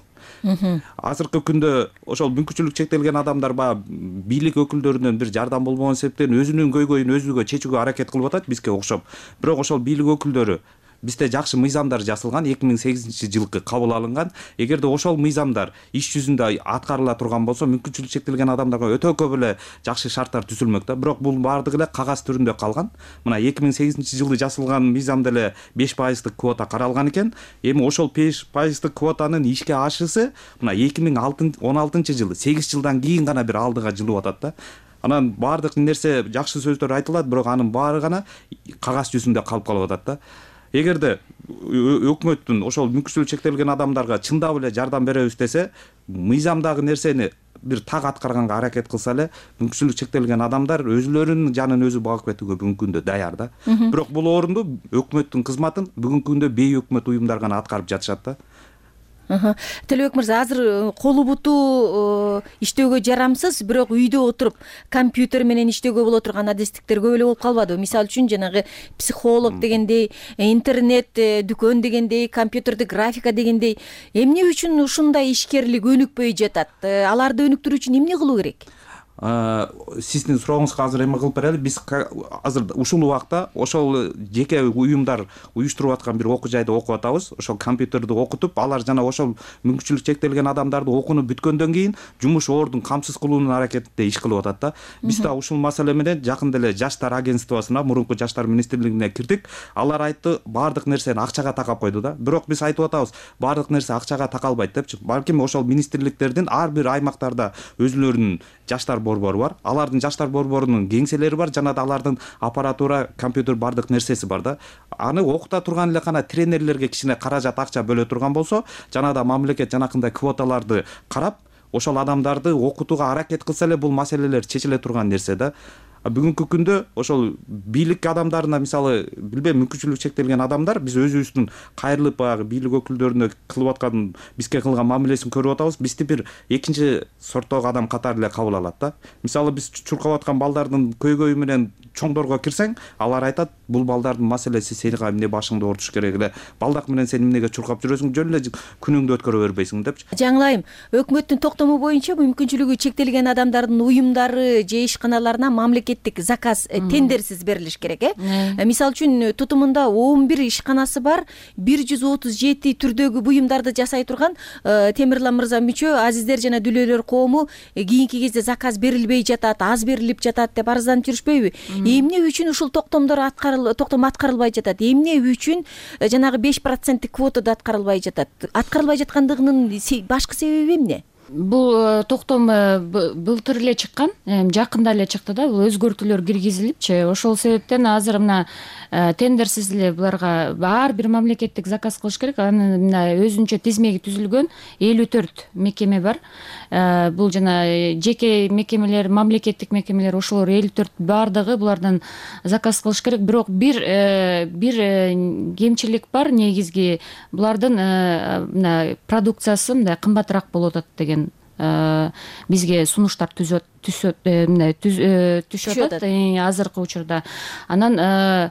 Азыркы күндө ошол мүмкүнчүлүк чектелген адамдар баягы бийлик өкүлдөрүнөн бир жардам болбогон себептен өзүнүн көйгөйүн өзүгө чечүүгө аракет кылып атат бизге окшоп. Бирок ошол бийлик өкүлдөрү бизде жакшы мыйзамдар жасалган, эки миң сегизинчи жылкы кабыл алынган. Эгерде ошол мыйзамдар иш жүзүндө аткарыла турган болсо, мүмкүнчүлүк чектелген адамдарга өтө көп эле жакшы шарттар түзүлмөк да. Бирок бул баардыгы эле кагаз түрүндө калган. Мына эки миң сегизинчи жылы жасалган мыйзамда эле беш пайыздык квота каралган экен. Эми ошол беш пайыздык квотанын ишке ашысы мына эки миң он алтынчы жылы, сегиз жылдан кийин гана бир алдыга жылып атат да. Анан баардык нерсе жакшы сөздөр айтылат, бирок анын баары гана кагаз жүзүндө калып калып атат да. Эгерде өкмөттүн ошол мүмкүнчүлүгү чектелген адамдарга чындап эле жардам беребиз десе, мыйзамдагы нерсени бир так аткарганга аракет кылса эле, мүмкүнчүлүгү чектелген адамдар өзүлөрүнүн жанын өзү багып кетүүгө бүгүнкү күндө даяр да. Бирок бул орунду өкмөттүн кызматын бүгүнкү күндө бейөкмөт уюмдар гана аткарып жатышат да. Төлөбек мырза, азыр колу буту иштөөгө жарамсыз, бирок үйдө отуруп компьютер менен иштөөгө боло турган адестиктер көп эле болуп калбадыбы? Мисалы үчүн жанагы психолог дегендей, интернет дүкөн дегендей, компьютерди графика дегендей, эмне үчүн ушундай ишкерлик өнүкпөй жатат? Аларды өнүктүрүү үчүн эмне кылуу керек? Сиздин сурооңузга азыр эме кылып берели. Биз азыр ушул убакта ошол жеке уюмдар уюштуруп аткан бир окуу жайда окуп атабыз. Ошол компьютерди окутуп, алар жана ошол мүмкүнчүлүк чектелген адамдарды окууну бүткөндөн кийин жумуш ордун камсыз кылуунун аракетинде иш кылып атат да. Биз да ушул маселе менен жакында эле жаштар агентствосуна, мурунку жаштар министрлигине кирдик. Алар айтты, баардык нерсени акчага такап койду да. Бирок биз айтып атабыз, баардык нерсе акчага такалбайт депчи. Балким ошол министрликтердин ар бир аймактарда өзүлөрүнүн жаштар борбору бар. Алардын жаштар борборунун кеңселери бар, жана да алардын аппаратура, компьютер бардык нерсеси бар да. Аны окута турган эле гана тренерлерге кичине каражат акча бөлө турган болсо, жана да мамлекет жанакындай квоталарды карап, ошол адамдарды окутууга аракет кылса эле бул маселелер чечиле турган нерсе да. бүгүнкү күндө ошол бийлик адамдарына мисалы билбейм мүмкүнчүлүгү чектелген адамдар биз өзүбүздүн кайрылып баягы бийлик өкүлдөрүнө кылып аткан бизге кылган мамилесин көрүп атабыз. Бизди бир экинчи сорттогу адам катары эле кабыл алат да. Мисалы биз чуркап аткан балдардын көйгөйү менен чоңдорго кирсең, алар айтат, бул балдардын маселеси сени эмне башыңды оорутуш керек эле. Балдак менен сен эмнеге чуркап жүрөсүң, жөн эле күнүңдү өткөрө бербейсиң депчи. Жаңылайым, өкмөттүн токтому боюнча мүмкүнчүлүгү чектелген адамдардын уюмдары же ишканаларына мамлекеттик заказ тендерсиз берилиш керек, э? Мисалы үчүн тутумунда он бир ишканасы бар, бир жүз отуз жети түрдөгү буюмдарды жасай турган Темирлан мырза мүчө азиздер жана дүлөөлөр коому кийинки кезде заказ берилбей жатат, аз берилип жатат деп арызданып жүрүшпөйбү? Эмне үчүн ушул токтомдор аткарыл токтом аткарылбай жатат? Эмне үчүн жанагы беш проценттик квотада аткарылбай жатат? Аткарылбай жаткандыгынын башкы себеби эмне? Бул токтом былтыр эле чыккан, жакында эле чыкты да, бул өзгөртүүлөр киргизилипчи. Ошол себептен азыр мына тендерсиз эле буларга ар бир мамлекеттик заказ кылыш керек. Анын мына өзүнчө тизмеги түзүлгөн элүү төрт мекеме бар. Бул жана жеке мекемелер, мамлекеттик мекемелер, ошолор элүү төрт бардыгы булардан заказ кылыш керек. Бирок бир бир кемчилик бар, негизги булардын мына продукциясы мындай кымбатыраак болуп атат деген бизге сунуштар түзөт түшөт түшүп атат азыркы учурда. Анан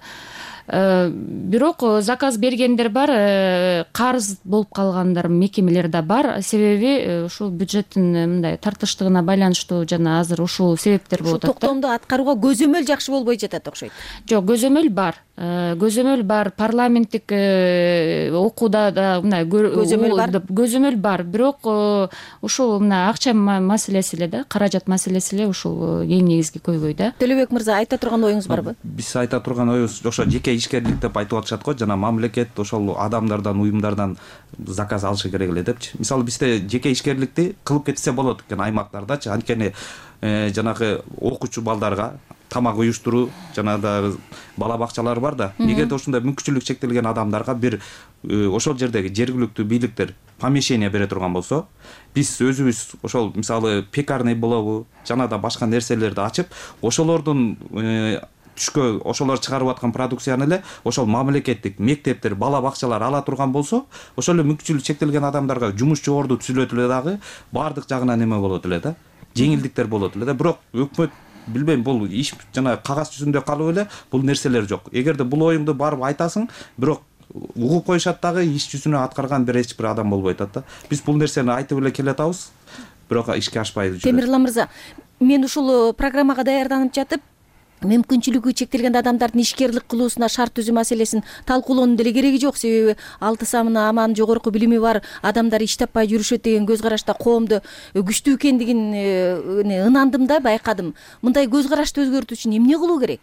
бирок заказ бергендер бар, карыз болуп калгандар мекемелер да бар. Себеби ушул бюджеттин мындай тартыштыгына байланыштуу жана азыр ушул себептер болуп атат. Токтомду аткарууга көзөмөл жакшы болбой жатат окшойт. Жок, көзөмөл бар. Көзөмөл бар, парламенттик окууда да мындай көзөмөл бар. Көзөмөл бар, бирок ушул мына акча маселеси эле да, каражат маселеси эле ушул эң негизги көйгөй да. Төлөбек мырза, айта турган оюңуз барбы? Биз айта турган оюбуз ошо жеке ишкерлик деп айтып атышат го, жана мамлекет ошол адамдардан, уюмдардан заказ алышы керек эле депчи. Мисалы бизде жеке ишкерликти кылып кетсе болот экен аймактардачы. Анткени жанагы окуучу балдарга тамак уюштуруу жана дагы бала бакчалар бар да. Эгерде ошондой мүмкүнчүлүгү чектелген адамдарга бир ошол жердеги жергиликтүү бийликтер помещение бере турган болсо, биз өзүбүз ошол мисалы пекарный блогу жана да башка нерселерди ачып, ошолордун түшкө ошолор чыгарып аткан продукцияны эле ошол мамлекеттик мектептер, бала бакчалар ала турган болсо, ошол эле мүмкүнчүлүгү чектелген адамдарга жумуш жогорду түзүлөт эле дагы, баардык жагынан эме болот эле да. Жеңилдиктер болот эле да. Бирок өкмөт билбейм, бул иш жана кагаз жүзүндө калып эле бул нерселер жок. Эгерде бул оюңду барып айтасың, бирок угуп коюшат дагы, иш жүзүнө аткарган бир эч бир адам болбой атат да. Биз бул нерсени айтып эле келатабыз, бирок ишке ашпай жүрөт. Темирлан мырза, мен ушул программага даярданып жатып, мүмкүнчүлүгү чектелген адамдардын ишкерлик кылуусуна шарт түзүү маселесин талкуулоонун деле кереги жок. Себеби алты самына аман жогорку билими бар адамдар иш таппай жүрүшөт деген көз карашта коомдо күчтүү экендигин ынандым да, байкадым. Мындай көз карашты өзгөртүү үчүн эмне кылуу керек?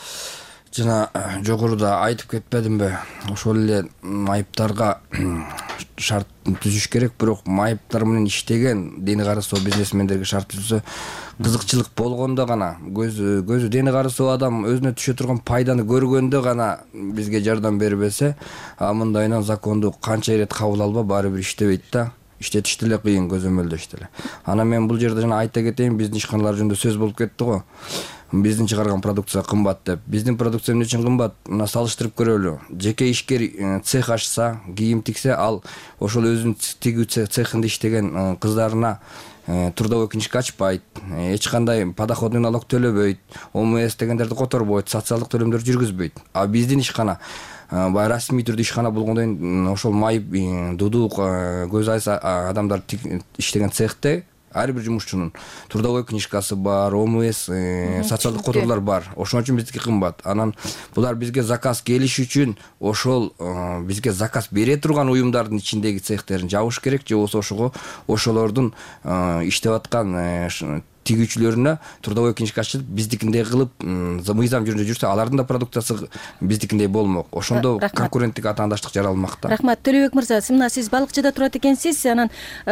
Жана жогоруда айтып кетпедимби, ошол эле майыптарга шарт түзүш керек, бирок майыптар менен иштеген дени карысоо бизнесмендерге шарт түзүлсө кызыкчылык болгондо гана, көзү көзү дени карысоо адам өзүнө түшө турган пайданы көргөндө гана бизге жардам бербесе, а мындайынан законду канча ирет кабыл алба, баары бир иштебейт да. Иштетиш деле кыйын, көзөмөлдөш деле. Анан мен бул жерде жана айта кетейин, биздин ишканалар жөнүндө сөз болуп кетти го. Биздин чыгарган продукция кымбат деп. Биздин продукция эмне үчүн кымбат? Мына салыштырып көрөлү. Жеке ишкер цех ачса, кийим тиксе, ал ошол өзүнүн тигүү цехинде иштеген кыздарына трудовой книжка ачпайт, эч кандай подоходный налог төлөбөйт, ОМС дегендерди которбойт, социалдык төлөмдөрдү жүргүзбөйт. А биздин ишкана баягы расмий түрдө ишкана болгондон кийин ошол майып, дудук, көз айса адамдар иштеген цехте ар бир жумушчунун трудовой книжкасы бар, ОМС, социалдык которуулар бар. Ошон үчүн биздики кымбат. Анан булар бизге заказ келиш үчүн ошол бизге заказ бере турган уюмдардын ичиндеги цехтерин жабыш керек, же болбосо ошого ошолордун иштеп аткан тигүүчүлөрүнө трудовой книжка ачылып, биздикиндей кылып мыйзам жүрүндө жүрсө, алардын да продукциясы биздикиндей болмок. Ошондо конкуренттик атаандаштык жаралмак да. Рахмат. Төлөбек мырза, мына сиз балыкчыда турат экенсиз. Анан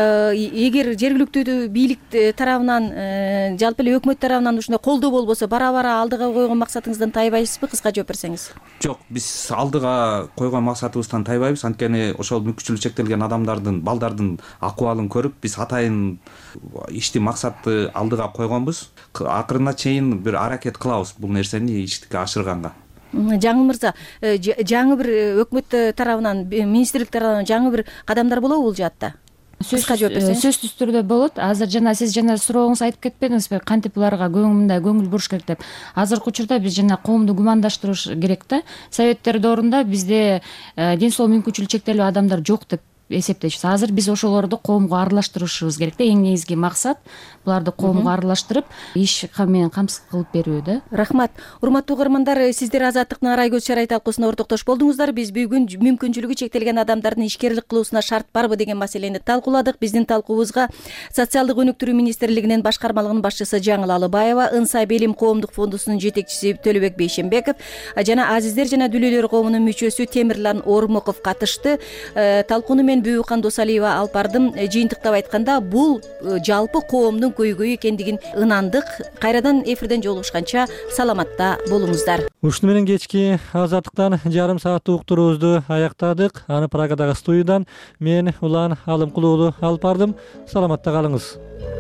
эгер жергиликтүү бийлик тарабынан, жалпы эле өкмөт тарабынан ушундай колдоо болбосо, бара-бара алдыга койгон максатыңыздан тайбайсызбы? Кыска жооп берсеңиз. Жок, биз алдыга койгон максатыбыздан тайбайбыз. Анткени ошол мүмкүнчүлүгү чектелген адамдардын, балдардын акыбалын көрүп, биз атайын ишти максатты алдыга ойга койгонбуз. Акырына чейин бир аракет кылабыз бул нерсени иштикке ашырганга. Жаңыл мырза, жаңы бир өкмөт тарабынан, министрлик тарабынан жаңы бир кадамдар болобу бул жаатта? Кыска жооп берсеңиз. Сөзсүз түрдө болот. Азыр жана сиз жана сурооңуз айтып кетпедиңизби, кантип буларга мындай көңүл буруш керек деп. Азыркы учурда биз жана коомду гумандаштырыш керек да. Советтер доорунда бизде ден соолук мүмкүнчүлүгү чектелүү адамдар жок деп эсептейбиз. Азыр биз ошолорду коомго аралаштырышыбыз керек да. Эң негизги максат буларды коомго аралаштырып, иш менен камсыз кылып берүү да. Рахмат. Урматтуу угармандар, сиздер Азаттыктын Арай көз чарай талкуусуна ортоктош болдуңуздар. Биз бүгүн мүмкүнчүлүгү чектелген адамдардын ишкерлик кылуусуна шарт барбы деген маселени талкууладык. Биздин талкуубузга Социалдык өнүктүрүү министрлигинин башкармалыгынын башчысы Жаңыл Алыбаева, Ынса Белим коомдук фондусунун жетекчиси Төлөбек Бейшембеков жана азиздер жана дүлөлөр коомунун мүчөсү Темирлан Ормуков катышты. Талкууну мен Бүүкан Досалиева алып бардым. Жыйынтыктап айтканда, бул жалпы коомдун көйгөйү экендигин ынандык. Кайрадан эфирден жолугушканча саламатта болуңуздар. Ушуну менен кечки Азаттыктан жарым сааттык уктуруубузду аяктадык. Аны Праgadагы студиядан мен Улан Алымкулуулу алып бардым. Саламатта калыңыз.